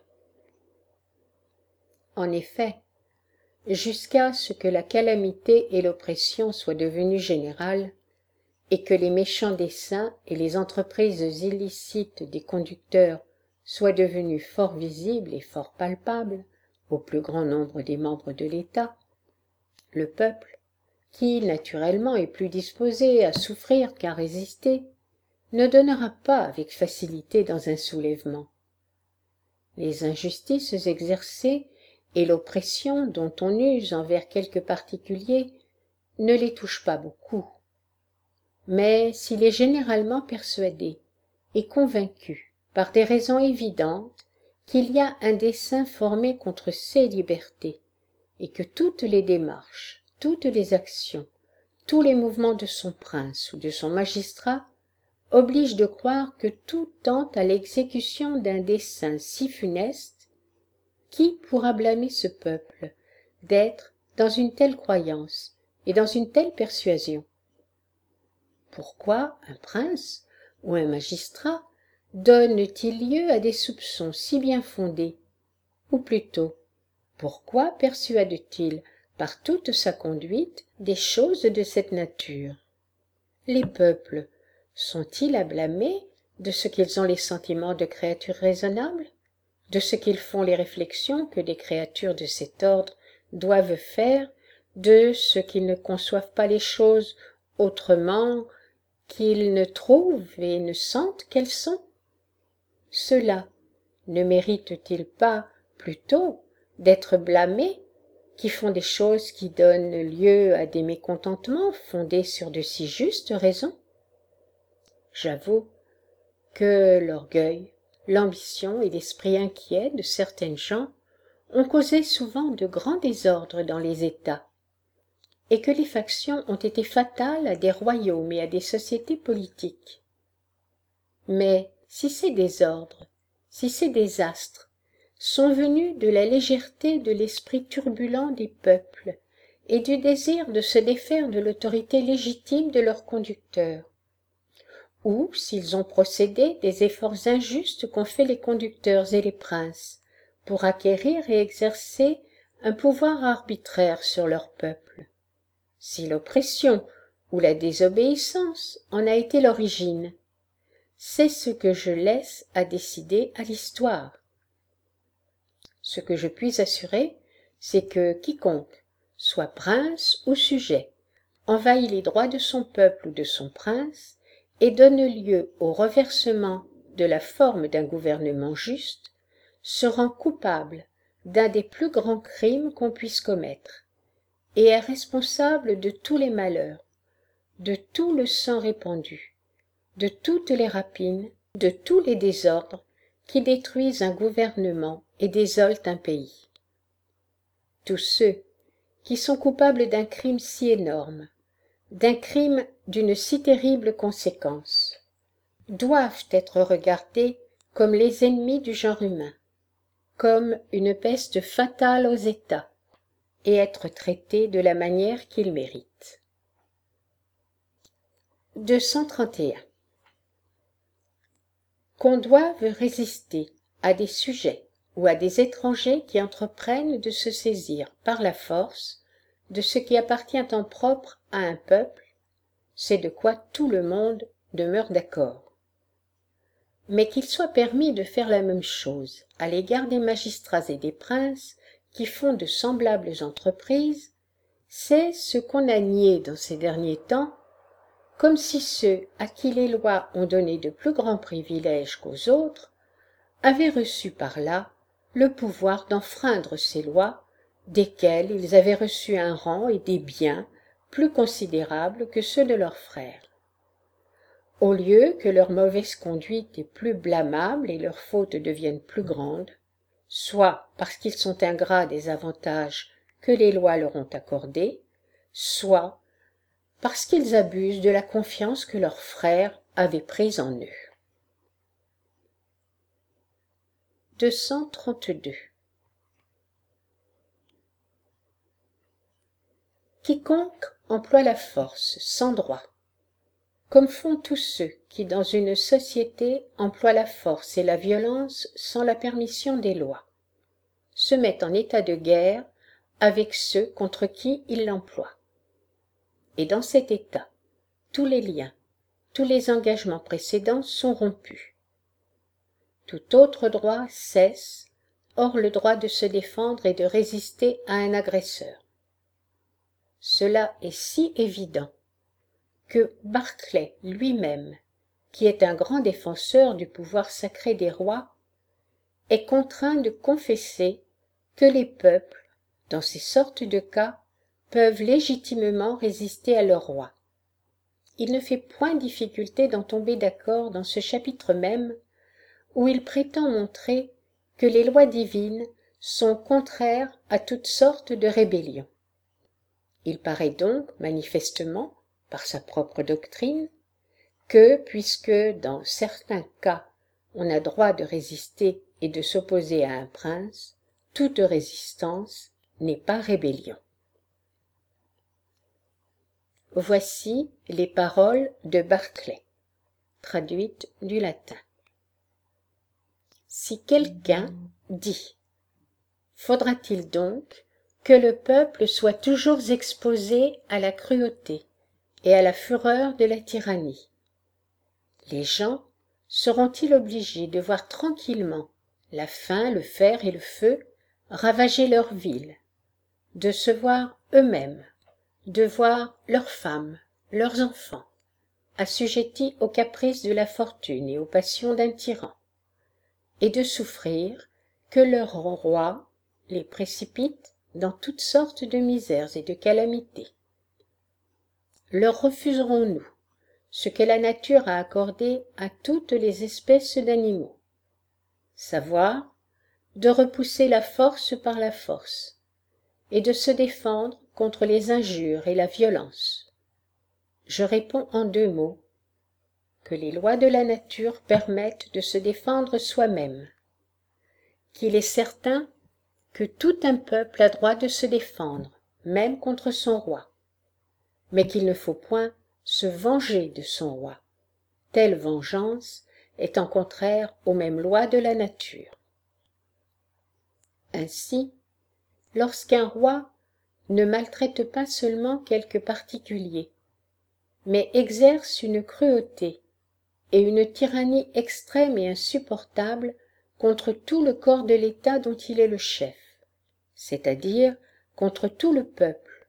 En effet, jusqu'à ce que la calamité et l'oppression soient devenues générales, et que les méchants desseins et les entreprises illicites des conducteurs soient devenus fort visibles et fort palpables au plus grand nombre des membres de l'État, le peuple, qui naturellement est plus disposé à souffrir qu'à résister, ne donnera pas avec facilité dans un soulèvement. Les injustices exercées et l'oppression dont on use envers quelques particuliers ne les touchent pas beaucoup. Mais s'il est généralement persuadé et convaincu par des raisons évidentes qu'il y a un dessein formé contre ses libertés, et que toutes les démarches, toutes les actions, tous les mouvements de son prince ou de son magistrat obligent de croire que tout tend à l'exécution d'un dessein si funeste, qui pourra blâmer ce peuple d'être dans une telle croyance et dans une telle persuasion? Pourquoi un prince ou un magistrat donne-t-il lieu à des soupçons si bien fondés? Ou plutôt, pourquoi persuade-t-il par toute sa conduite des choses de cette nature? Les peuples sont-ils à blâmer de ce qu'ils ont les sentiments de créatures raisonnables, de ce qu'ils font les réflexions que des créatures de cet ordre doivent faire, de ce qu'ils ne conçoivent pas les choses autrement qu'ils ne trouvent et ne sentent qu'elles sont? Ceux-là ne méritent-ils pas plutôt d'être blâmés, qui font des choses qui donnent lieu à des mécontentements fondés sur de si justes raisons? J'avoue que l'orgueil, l'ambition et l'esprit inquiet de certaines gens ont causé souvent de grands désordres dans les États, et que les factions ont été fatales à des royaumes et à des sociétés politiques. Mais si ces désordres, si ces désastres sont venus de la légèreté de l'esprit turbulent des peuples et du désir de se défaire de l'autorité légitime de leurs conducteurs, ou s'ils ont procédé des efforts injustes qu'ont fait les conducteurs et les princes pour acquérir et exercer un pouvoir arbitraire sur leur peuple, si l'oppression ou la désobéissance en a été l'origine, c'est ce que je laisse à décider à l'histoire. Ce que je puis assurer, c'est que quiconque, soit prince ou sujet, envahit les droits de son peuple ou de son prince, et donne lieu au reversement de la forme d'un gouvernement juste, se rend coupable d'un des plus grands crimes qu'on puisse commettre, et est responsable de tous les malheurs, de tout le sang répandu, de toutes les rapines, de tous les désordres qui détruisent un gouvernement et désolent un pays. Tous ceux qui sont coupables d'un crime si énorme, d'un crime d'une si terrible conséquence, doivent être regardés comme les ennemis du genre humain, comme une peste fatale aux États, et être traités de la manière qu'ils méritent. deux cent trente et un. Qu'on doive résister à des sujets ou à des étrangers qui entreprennent de se saisir par la force de ce qui appartient en propre à un peuple, c'est de quoi tout le monde demeure d'accord. Mais qu'il soit permis de faire la même chose à l'égard des magistrats et des princes qui font de semblables entreprises, c'est ce qu'on a nié dans ces derniers temps, comme si ceux à qui les lois ont donné de plus grands privilèges qu'aux autres avaient reçu par là le pouvoir d'enfreindre ces lois, desquelles ils avaient reçu un rang et des biens plus considérables que ceux de leurs frères. Au lieu que leur mauvaise conduite est plus blâmable et leurs fautes deviennent plus grandes, soit parce qu'ils sont ingrats des avantages que les lois leur ont accordés, soit parce qu'ils abusent de la confiance que leurs frères avaient prise en eux. deux cent trente-deux. Quiconque emploie la force sans droit, comme font tous ceux qui dans une société emploient la force et la violence sans la permission des lois, se met en état de guerre avec ceux contre qui il l'emploie. Et dans cet état, tous les liens, tous les engagements précédents sont rompus. Tout autre droit cesse, hors le droit de se défendre et de résister à un agresseur. Cela est si évident que Barclay lui-même, qui est un grand défenseur du pouvoir sacré des rois, est contraint de confesser que les peuples, dans ces sortes de cas, peuvent légitimement résister à leur roi. Il ne fait point difficulté d'en tomber d'accord dans ce chapitre même, où il prétend montrer que les lois divines sont contraires à toutes sortes de rébellions. Il paraît donc manifestement, par sa propre doctrine, que, puisque dans certains cas on a droit de résister et de s'opposer à un prince, toute résistance n'est pas rébellion. Voici les paroles de Barclay, traduites du latin. Si quelqu'un dit « Faudra-t-il donc que le peuple soit toujours exposé à la cruauté et à la fureur de la tyrannie? Les gens seront-ils obligés de voir tranquillement la faim, le fer et le feu ravager leur ville, de se voir eux-mêmes, de voir leurs femmes, leurs enfants, assujettis aux caprices de la fortune et aux passions d'un tyran, et de souffrir que leur roi les précipite dans toutes sortes de misères et de calamités? Leur refuserons-nous ce que la nature a accordé à toutes les espèces d'animaux, savoir de repousser la force par la force, et de se défendre contre les injures et la violence? Je réponds en deux mots, que les lois de la nature permettent de se défendre soi-même, qu'il est certain que tout un peuple a droit de se défendre, même contre son roi, mais qu'il ne faut point se venger de son roi, telle vengeance étant contraire aux mêmes lois de la nature. Ainsi, lorsqu'un roi ne maltraite pas seulement quelque particulier, mais exerce une cruauté et une tyrannie extrême et insupportable contre tout le corps de l'État dont il est le chef, c'est-à-dire contre tout le peuple,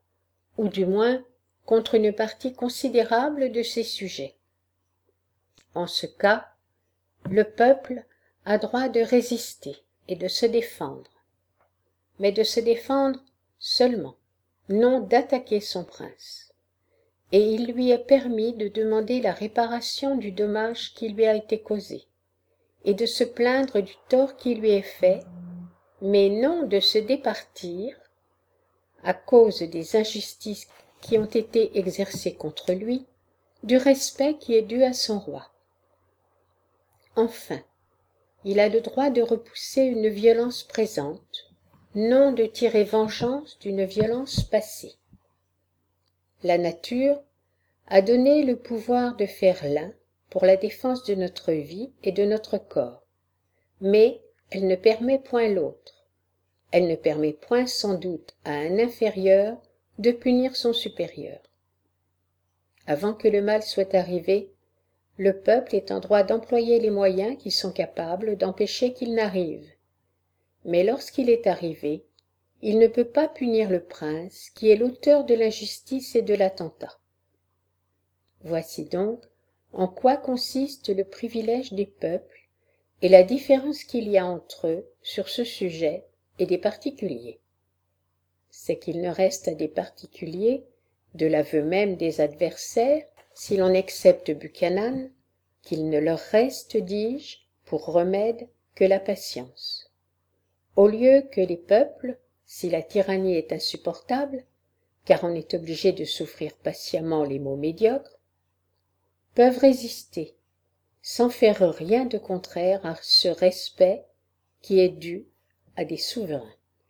ou du moins contre une partie considérable de ses sujets. En ce cas, le peuple a droit de résister et de se défendre, mais de se défendre seulement, non d'attaquer son prince, et il lui est permis de demander la réparation du dommage qui lui a été causé, et de se plaindre du tort qui lui est fait, mais non de se départir, à cause des injustices qui ont été exercées contre lui, du respect qui est dû à son roi. Enfin, il a le droit de repousser une violence présente, non de tirer vengeance d'une violence passée. La nature a donné le pouvoir de faire l'un pour la défense de notre vie et de notre corps, mais elle ne permet point l'autre. Elle ne permet point sans doute à un inférieur de punir son supérieur. Avant que le mal soit arrivé, le peuple est en droit d'employer les moyens qui sont capables d'empêcher qu'il n'arrive. Mais lorsqu'il est arrivé, il ne peut pas punir le prince qui est l'auteur de l'injustice et de l'attentat. Voici donc en quoi consiste le privilège des peuples et la différence qu'il y a entre eux sur ce sujet et des particuliers. C'est qu'il ne reste à des particuliers, de l'aveu même des adversaires, si l'on excepte Buchanan, qu'il ne leur reste, dis-je, pour remède que la patience. Au lieu que les peuples, si la tyrannie est insupportable, car on est obligé de souffrir patiemment les maux médiocres, peuvent résister, sans faire rien de contraire à ce respect qui est dû à des souverains.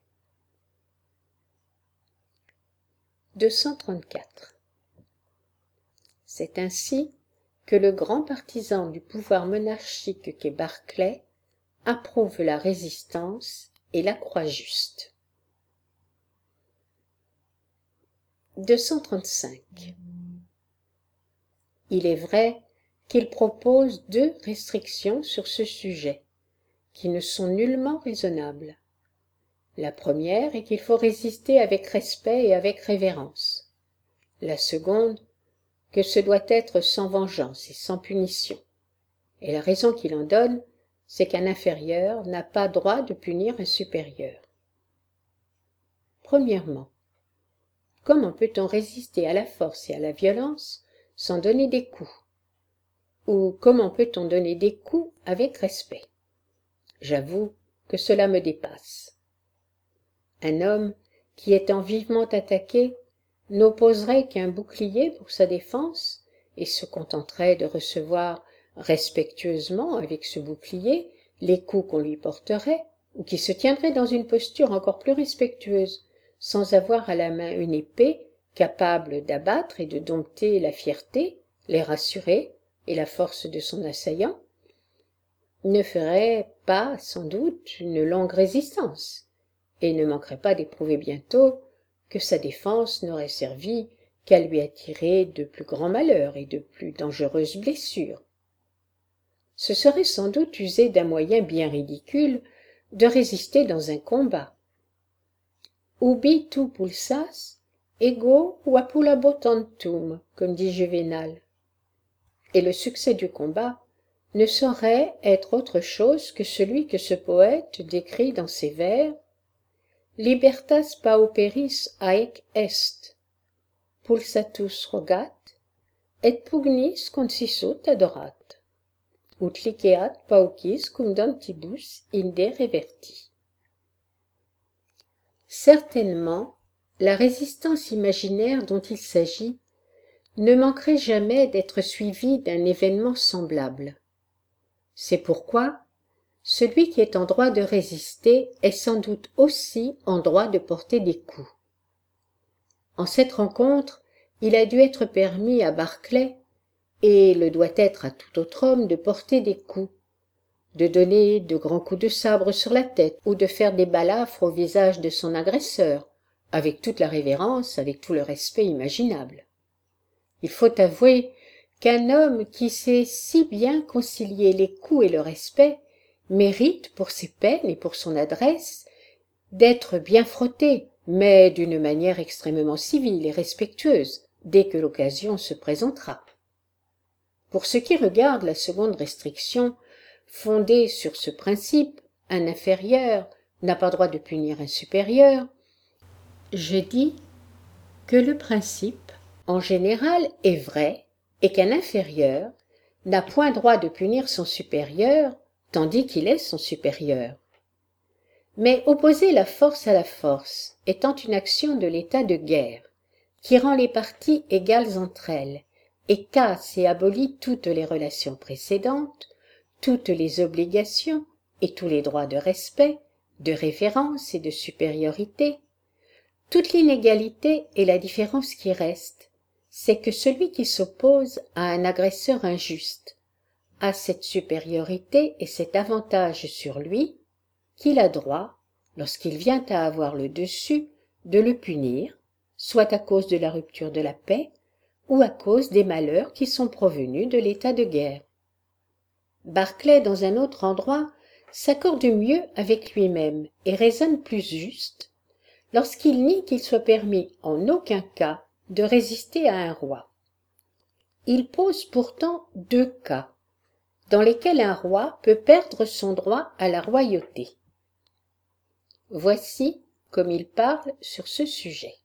deux cent trente-quatre. C'est ainsi que le grand partisan du pouvoir monarchique qu'est Barclay approuve la résistance et la croit juste. deux cent trente-cinq. Il est vrai qu'il propose deux restrictions sur ce sujet, qui ne sont nullement raisonnables. La première est qu'il faut résister avec respect et avec révérence. La seconde, que ce doit être sans vengeance et sans punition. Et la raison qu'il en donne, c'est qu'un inférieur n'a pas droit de punir un supérieur. Premièrement, comment peut-on résister à la force et à la violence sans donner des coups? Ou comment peut-on donner des coups avec respect? J'avoue que cela me dépasse. Un homme qui étant vivement attaqué n'opposerait qu'un bouclier pour sa défense et se contenterait de recevoir respectueusement avec ce bouclier les coups qu'on lui porterait, ou qui se tiendrait dans une posture encore plus respectueuse, sans avoir à la main une épée capable d'abattre et de dompter la fierté, les rassurer et la force de son assaillant, ne ferait pas, sans doute, une longue résistance, et ne manquerait pas d'éprouver bientôt que sa défense n'aurait servi qu'à lui attirer de plus grands malheurs et de plus dangereuses blessures. Ce serait sans doute user d'un moyen bien ridicule de résister dans un combat. Ubi tu pulsas, ego vapula tantum, comme dit Juvénal. Et le succès du combat ne saurait être autre chose que celui que ce poète décrit dans ses vers: Libertas pauperis haec est, pulsatus rogat, et pugnis consisut adorat, ut liceat paucis cum dantibus inde reverti. Certainement, la résistance imaginaire dont il s'agit ne manquerait jamais d'être suivie d'un événement semblable. C'est pourquoi celui qui est en droit de résister est sans doute aussi en droit de porter des coups. En cette rencontre, il a dû être permis à Barclay, et le doit être à tout autre homme, de porter des coups, de donner de grands coups de sabre sur la tête, ou de faire des balafres au visage de son agresseur, avec toute la révérence, avec tout le respect imaginable. Il faut avouer qu'un homme qui sait si bien concilier les coups et le respect mérite, pour ses peines et pour son adresse, d'être bien frotté mais d'une manière extrêmement civile et respectueuse, dès que l'occasion se présentera. Pour ce qui regarde la seconde restriction, fondée sur ce principe, un inférieur n'a pas droit de punir un supérieur, je dis que le principe, en général, est vrai et qu'un inférieur n'a point droit de punir son supérieur tandis qu'il est son supérieur. Mais opposer la force à la force étant une action de l'état de guerre, qui rend les parties égales entre elles et casse et abolit toutes les relations précédentes, toutes les obligations et tous les droits de respect, de référence et de supériorité, toute l'inégalité et la différence qui reste, c'est que celui qui s'oppose à un agresseur injuste a cette supériorité et cet avantage sur lui qu'il a droit, lorsqu'il vient à avoir le dessus, de le punir, soit à cause de la rupture de la paix, ou à cause des malheurs qui sont provenus de l'état de guerre. Barclay, dans un autre endroit, s'accorde mieux avec lui-même et raisonne plus juste, lorsqu'il nie qu'il soit permis en aucun cas de résister à un roi. Il pose pourtant deux cas, dans lesquels un roi peut perdre son droit à la royauté. Voici comme il parle sur ce sujet.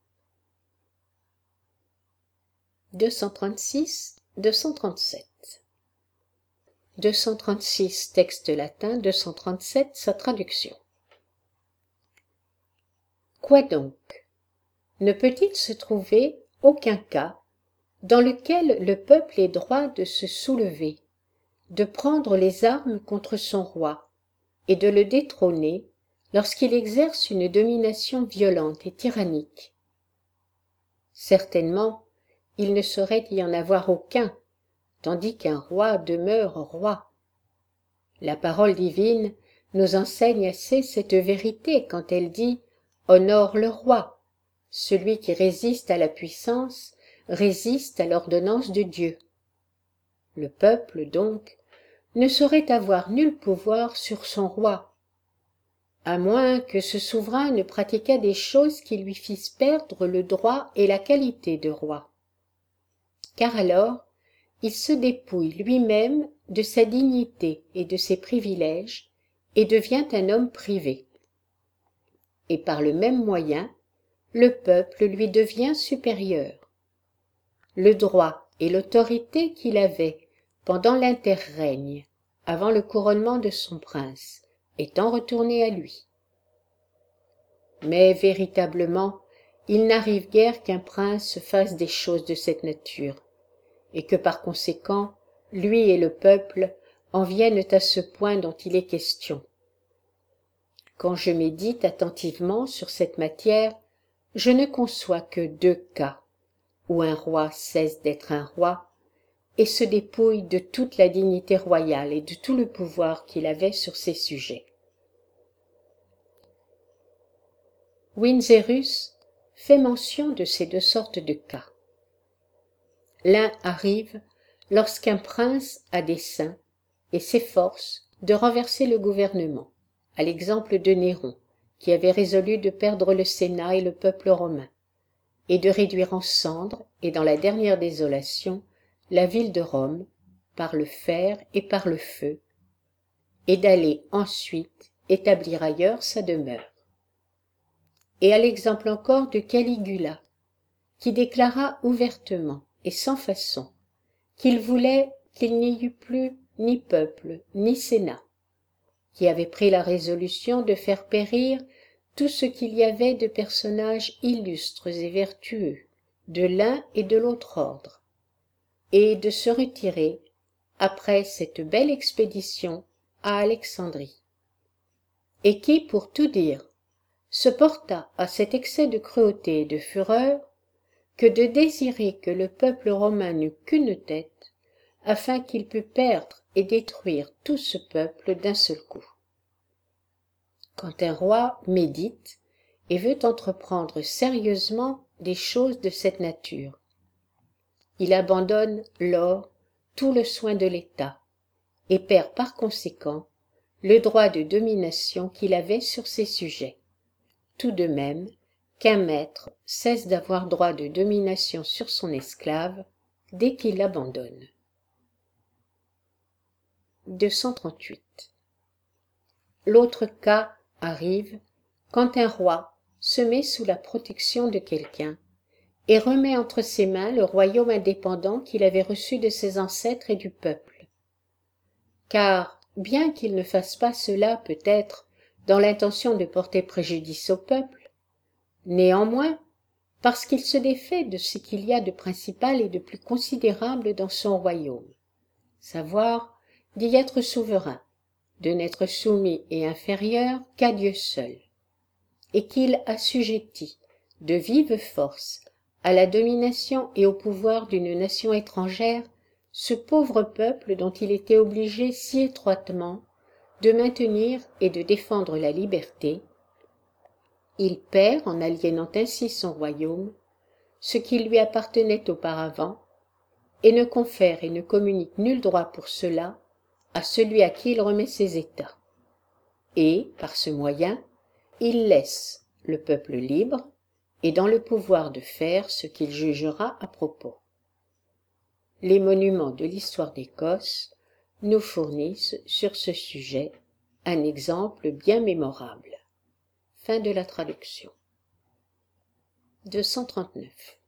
deux cent trente-six deux cent trente-sept deux cent trente-six texte latin, deux cent trente-sept sa traduction. Quoi donc? Ne peut-il se trouver aucun cas dans lequel le peuple ait droit de se soulever, de prendre les armes contre son roi et de le détrôner lorsqu'il exerce une domination violente et tyrannique? Certainement, il ne saurait y en avoir aucun, tandis qu'un roi demeure roi. La parole divine nous enseigne assez cette vérité quand elle dit « Honore le roi ». Celui qui résiste à la puissance résiste à l'ordonnance de Dieu. Le peuple, donc, ne saurait avoir nul pouvoir sur son roi, à moins que ce souverain ne pratiquât des choses qui lui fissent perdre le droit et la qualité de roi. Car alors, il se dépouille lui-même de sa dignité et de ses privilèges et devient un homme privé. Et par le même moyen, le peuple lui devient supérieur. Le droit et l'autorité qu'il avait pendant l'interrègne, avant le couronnement de son prince, étant retournés à lui. Mais véritablement, il n'arrive guère qu'un prince fasse des choses de cette nature, et que par conséquent, lui et le peuple en viennent à ce point dont il est question. Quand je médite attentivement sur cette matière, je ne conçois que deux cas, où un roi cesse d'être un roi, et se dépouille de toute la dignité royale et de tout le pouvoir qu'il avait sur ses sujets. Wintherus fait mention de ces deux sortes de cas. L'un arrive lorsqu'un prince a dessein et s'efforce de renverser le gouvernement, à l'exemple de Néron, qui avait résolu de perdre le Sénat et le peuple romain, et de réduire en cendres et dans la dernière désolation la ville de Rome par le fer et par le feu, et d'aller ensuite établir ailleurs sa demeure. Et à l'exemple encore de Caligula, qui déclara ouvertement et sans façon qu'il voulait qu'il n'y eût plus ni peuple ni sénat, qui avait pris la résolution de faire périr tout ce qu'il y avait de personnages illustres et vertueux de l'un et de l'autre ordre, et de se retirer après cette belle expédition à Alexandrie, et qui, pour tout dire, se porta à cet excès de cruauté et de fureur que de désirer que le peuple romain n'eût qu'une tête, afin qu'il pût perdre et détruire tout ce peuple d'un seul coup. Quand un roi médite et veut entreprendre sérieusement des choses de cette nature, il abandonne lors tout le soin de l'État, et perd par conséquent le droit de domination qu'il avait sur ses sujets. Tout de même qu'un maître cesse d'avoir droit de domination sur son esclave dès qu'il l'abandonne. deux cent trente-huit. L'autre cas arrive quand un roi se met sous la protection de quelqu'un et remet entre ses mains le royaume indépendant qu'il avait reçu de ses ancêtres et du peuple. Car, bien qu'il ne fasse pas cela peut-être dans l'intention de porter préjudice au peuple, néanmoins, parce qu'il se défait de ce qu'il y a de principal et de plus considérable dans son royaume, savoir d'y être souverain, de n'être soumis et inférieur qu'à Dieu seul, et qu'il assujettit de vive force à la domination et au pouvoir d'une nation étrangère ce pauvre peuple dont il était obligé si étroitement de maintenir et de défendre la liberté, il perd, en aliénant ainsi son royaume, ce qui lui appartenait auparavant, et ne confère et ne communique nul droit pour cela à celui à qui il remet ses états. Et, par ce moyen, il laisse le peuple libre et dans le pouvoir de faire ce qu'il jugera à propos. Les monuments de l'histoire d'Écosse nous fournissent sur ce sujet un exemple bien mémorable. Fin de la traduction. deux cent trente-neuf.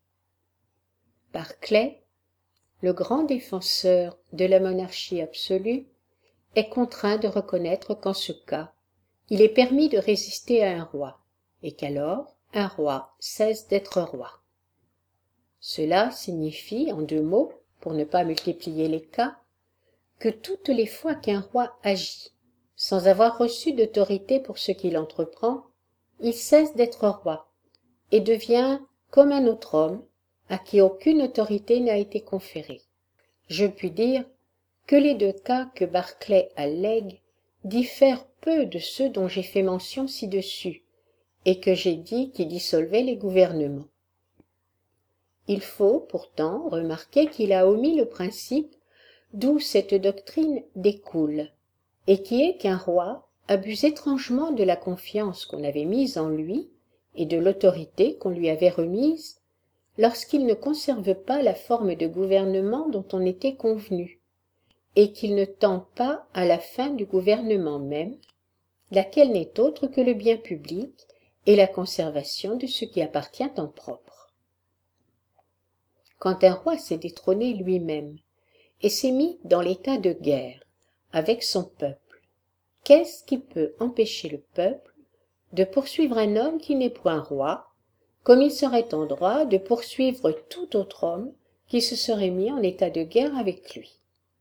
Barclay, le grand défenseur de la monarchie absolue, est contraint de reconnaître qu'en ce cas, il est permis de résister à un roi, et qu'alors un roi cesse d'être roi. Cela signifie, en deux mots, pour ne pas multiplier les cas, que toutes les fois qu'un roi agit, sans avoir reçu d'autorité pour ce qu'il entreprend, il cesse d'être roi, et devient comme un autre homme, à qui aucune autorité n'a été conférée. Je puis dire que les deux cas que Barclay allègue diffèrent peu de ceux dont j'ai fait mention ci-dessus, et que j'ai dit qui dissolvaient les gouvernements. Il faut, pourtant, remarquer qu'il a omis le principe d'où cette doctrine découle, et qui est qu'un roi abuse étrangement de la confiance qu'on avait mise en lui et de l'autorité qu'on lui avait remise, lorsqu'il ne conserve pas la forme de gouvernement dont on était convenu, et qu'il ne tend pas à la fin du gouvernement même, laquelle n'est autre que le bien public et la conservation de ce qui appartient en propre. Quand un roi s'est détrôné lui-même et s'est mis dans l'état de guerre avec son peuple, qu'est-ce qui peut empêcher le peuple de poursuivre un homme qui n'est point roi, comme il serait en droit de poursuivre tout autre homme qui se serait mis en état de guerre avec lui?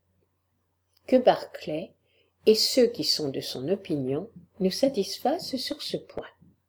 Que Barclay et ceux qui sont de son opinion nous satisfassent sur ce point.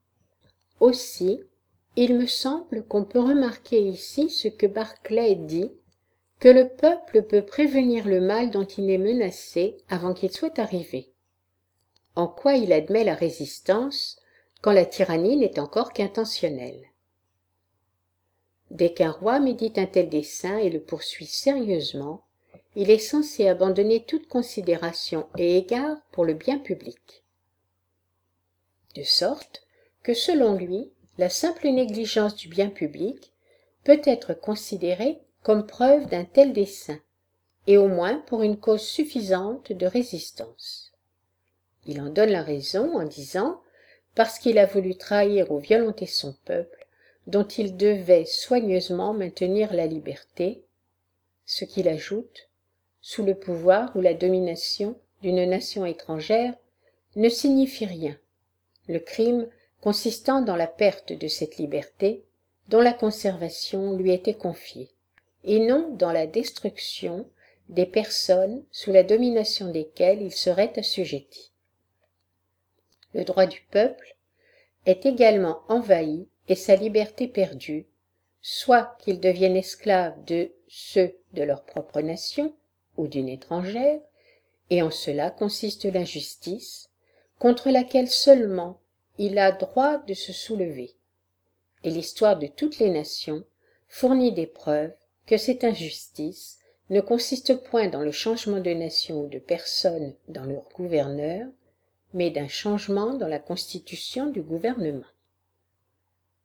Aussi, il me semble qu'on peut remarquer ici ce que Barclay dit, que le peuple peut prévenir le mal dont il est menacé avant qu'il soit arrivé, en quoi il admet la résistance quand la tyrannie n'est encore qu'intentionnelle. Dès qu'un roi médite un tel dessein et le poursuit sérieusement, il est censé abandonner toute considération et égard pour le bien public. De sorte que, selon lui, la simple négligence du bien public peut être considérée comme preuve d'un tel dessein, et au moins pour une cause suffisante de résistance. Il en donne la raison en disant, parce qu'il a voulu trahir ou violenter son peuple, dont il devait soigneusement maintenir la liberté, ce qu'il ajoute, sous le pouvoir ou la domination d'une nation étrangère, ne signifie rien, le crime consistant dans la perte de cette liberté dont la conservation lui était confiée, et non dans la destruction des personnes sous la domination desquelles il serait assujetti. Le droit du peuple est également envahi et sa liberté perdue, soit qu'ils deviennent esclaves de ceux de leur propre nation ou d'une étrangère, et en cela consiste l'injustice, contre laquelle seulement il a droit de se soulever. Et l'histoire de toutes les nations fournit des preuves que cette injustice ne consiste point dans le changement de nation ou de personne dans leur gouverneur, mais d'un changement dans la constitution du gouvernement.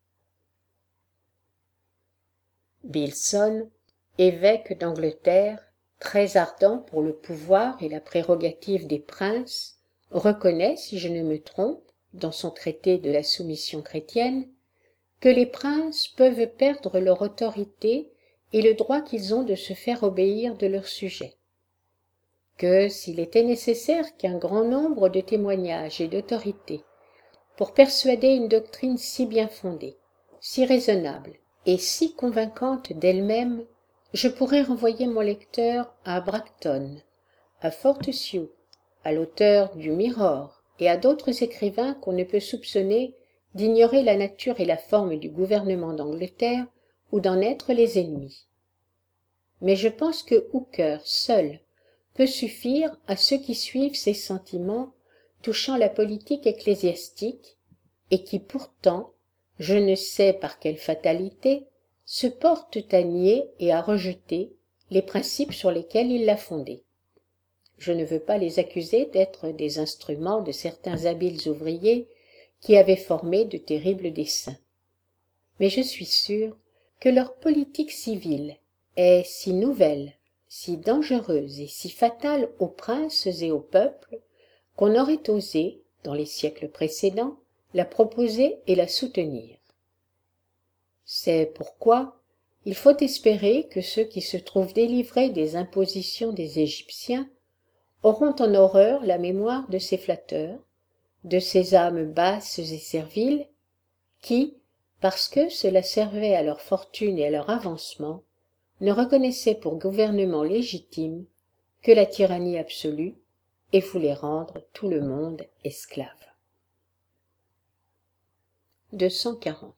Bilson, évêque d'Angleterre, très ardent pour le pouvoir et la prérogative des princes, reconnaît, si je ne me trompe, dans son traité de la soumission chrétienne, que les princes peuvent perdre leur autorité et le droit qu'ils ont de se faire obéir de leurs sujets, que s'il était nécessaire qu'un grand nombre de témoignages et d'autorités pour persuader une doctrine si bien fondée, si raisonnable et si convaincante d'elle-même, je pourrais renvoyer mon lecteur à Bracton, à Fortescue, à l'auteur du Mirror et à d'autres écrivains qu'on ne peut soupçonner d'ignorer la nature et la forme du gouvernement d'Angleterre ou d'en être les ennemis. Mais je pense que Hooker seul peut suffire à ceux qui suivent ses sentiments touchant la politique ecclésiastique et qui pourtant, je ne sais par quelle fatalité, se portent à nier et à rejeter les principes sur lesquels il l'a fondée. Je ne veux pas les accuser d'être des instruments de certains habiles ouvriers qui avaient formé de terribles desseins. Mais je suis sûr que leur politique civile est si nouvelle, si dangereuse et si fatale aux princes et au peuple qu'on aurait osé, dans les siècles précédents, la proposer et la soutenir. C'est pourquoi il faut espérer que ceux qui se trouvent délivrés des impositions des Égyptiens auront en horreur la mémoire de ces flatteurs, de ces âmes basses et serviles, qui, parce que cela servait à leur fortune et à leur avancement, ne reconnaissaient pour gouvernement légitime que la tyrannie absolue et voulaient rendre tout le monde esclave. deux cent quarante.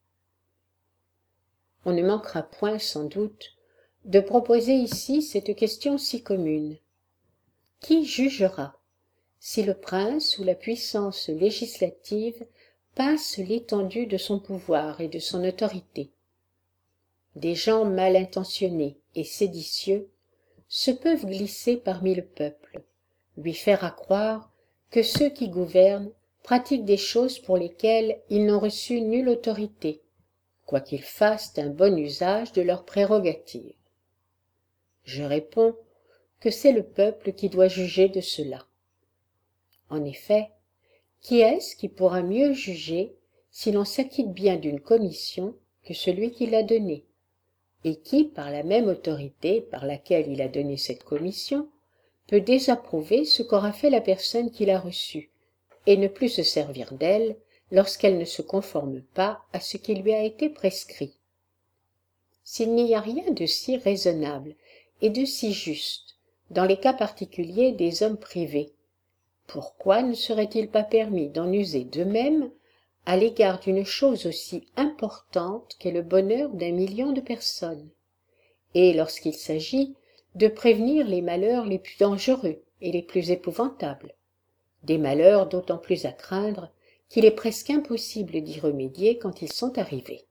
On ne manquera point, sans doute, de proposer ici cette question si commune. Qui jugera si le prince ou la puissance législative passe l'étendue de son pouvoir et de son autorité? Des gens mal intentionnés et séditieux se peuvent glisser parmi le peuple, lui faire accroire que ceux qui gouvernent pratiquent des choses pour lesquelles ils n'ont reçu nulle autorité, quoiqu'ils fassent un bon usage de leurs prérogatives. Je réponds que c'est le peuple qui doit juger de cela. En effet, qui est-ce qui pourra mieux juger si l'on s'acquitte bien d'une commission que celui qui l'a donnée, et qui, par la même autorité par laquelle il a donné cette commission, peut désapprouver ce qu'aura fait la personne qui l'a reçue, et ne plus se servir d'elle lorsqu'elle ne se conforme pas à ce qui lui a été prescrit. S'il n'y a rien de si raisonnable et de si juste dans les cas particuliers des hommes privés, pourquoi ne serait-il pas permis d'en user de même à l'égard d'une chose aussi importante qu'est le bonheur d'un million de personnes, et lorsqu'il s'agit de prévenir les malheurs les plus dangereux et les plus épouvantables, des malheurs d'autant plus à craindre qu'il est presque impossible d'y remédier quand ils sont arrivés.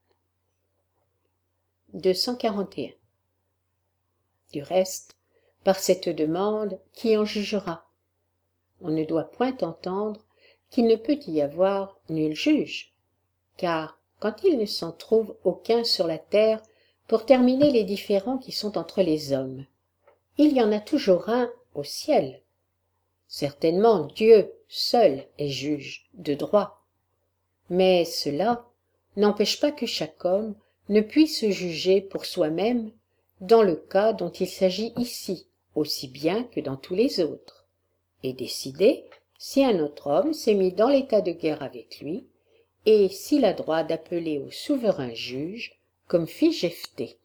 deux cent quarante et un. Du reste, par cette demande, qui en jugera? On ne doit point entendre qu'il ne peut y avoir nul juge, car, quand il ne s'en trouve aucun sur la terre pour terminer les différends qui sont entre les hommes, il y en a toujours un au ciel. Certainement Dieu seul est juge de droit, mais cela n'empêche pas que chaque homme ne puisse juger pour soi-même dans le cas dont il s'agit ici, aussi bien que dans tous les autres, et décider si un autre homme s'est mis dans l'état de guerre avec lui, et s'il a droit d'appeler au souverain juge, comme fit Jephthé.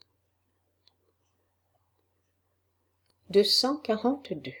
deux cent quarante-deux.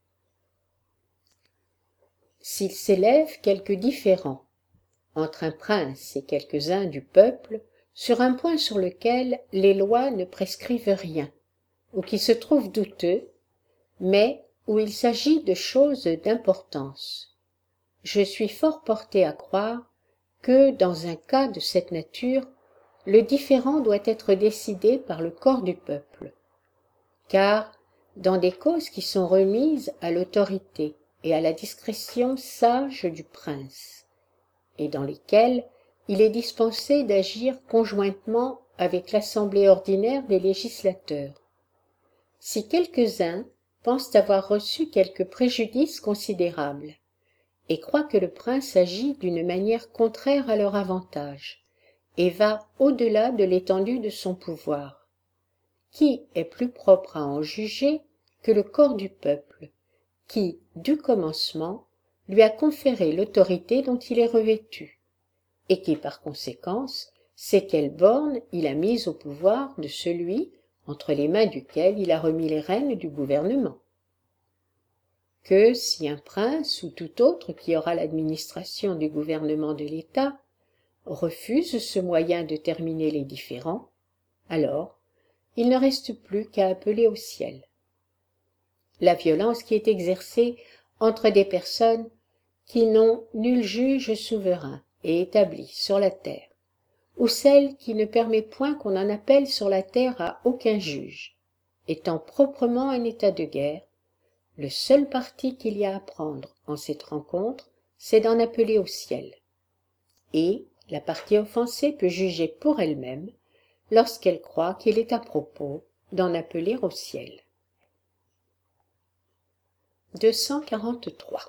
S'il s'élève quelque différend entre un prince et quelques-uns du peuple sur un point sur lequel les lois ne prescrivent rien, ou qui se trouve douteux, mais où il s'agit de choses d'importance, je suis fort porté à croire que, dans un cas de cette nature, le différend doit être décidé par le corps du peuple, car, dans des causes qui sont remises à l'autorité et à la discrétion sage du prince, et dans lesquelles il est dispensé d'agir conjointement avec l'assemblée ordinaire des législateurs. Si quelques-uns pensent avoir reçu quelque préjudice considérable, et croient que le prince agit d'une manière contraire à leur avantage, et va au-delà de l'étendue de son pouvoir, qui est plus propre à en juger que le corps du peuple, qui, du commencement, lui a conféré l'autorité dont il est revêtu, et qui, par conséquence, sait quelle borne il a mise au pouvoir de celui entre les mains duquel il a remis les rênes du gouvernement. Que si un prince ou tout autre qui aura l'administration du gouvernement de l'État refuse ce moyen de terminer les différends, alors il ne reste plus qu'à appeler au ciel. La violence qui est exercée entre des personnes qui n'ont nul juge souverain et établi sur la terre, ou celle qui ne permet point qu'on en appelle sur la terre à aucun juge, étant proprement un état de guerre, le seul parti qu'il y a à prendre en cette rencontre, c'est d'en appeler au ciel. Et la partie offensée peut juger pour elle-même, lorsqu'elle croit qu'il est à propos d'en appeler au ciel. deux cent quarante-trois.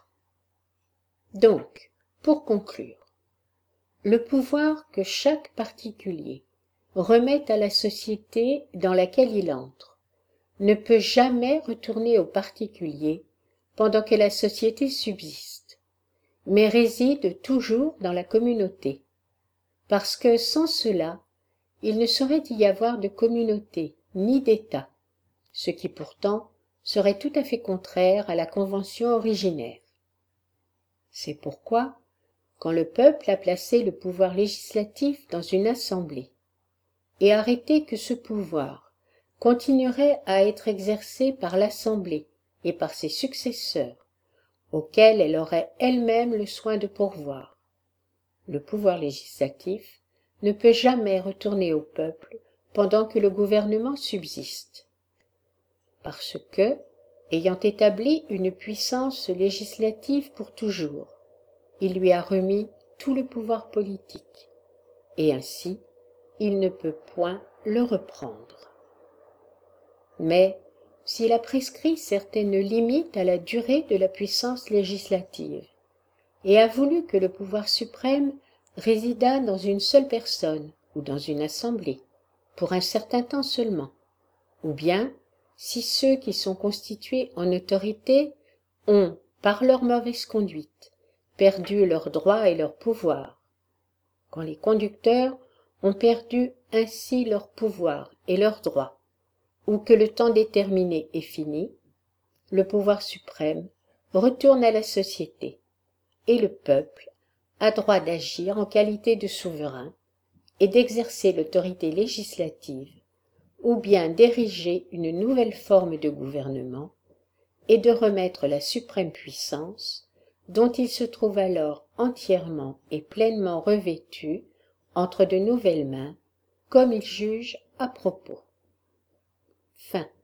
Donc, pour conclure, le pouvoir que chaque particulier remet à la société dans laquelle il entre ne peut jamais retourner au particulier pendant que la société subsiste, mais réside toujours dans la communauté, parce que sans cela, il ne saurait y avoir de communauté ni d'État, ce qui pourtant serait tout à fait contraire à la convention originaire. C'est pourquoi, quand le peuple a placé le pouvoir législatif dans une assemblée et arrêté que ce pouvoir continuerait à être exercé par l'assemblée et par ses successeurs, auxquels elle aurait elle-même le soin de pourvoir, le pouvoir législatif ne peut jamais retourner au peuple pendant que le gouvernement subsiste, parce que, ayant établi une puissance législative pour toujours, il lui a remis tout le pouvoir politique, et ainsi il ne peut point le reprendre. Mais s'il a prescrit certaines limites à la durée de la puissance législative, et a voulu que le pouvoir suprême résidât dans une seule personne ou dans une assemblée, pour un certain temps seulement, ou bien, si ceux qui sont constitués en autorité ont, par leur mauvaise conduite, perdu leurs droits et leurs pouvoirs, quand les conducteurs ont perdu ainsi leur pouvoir et leurs droits, ou que le temps déterminé est fini, le pouvoir suprême retourne à la société, et le peuple a droit d'agir en qualité de souverain et d'exercer l'autorité législative, ou bien d'ériger une nouvelle forme de gouvernement et de remettre la suprême puissance, dont il se trouve alors entièrement et pleinement revêtu, entre de nouvelles mains, comme il juge à propos. Fin.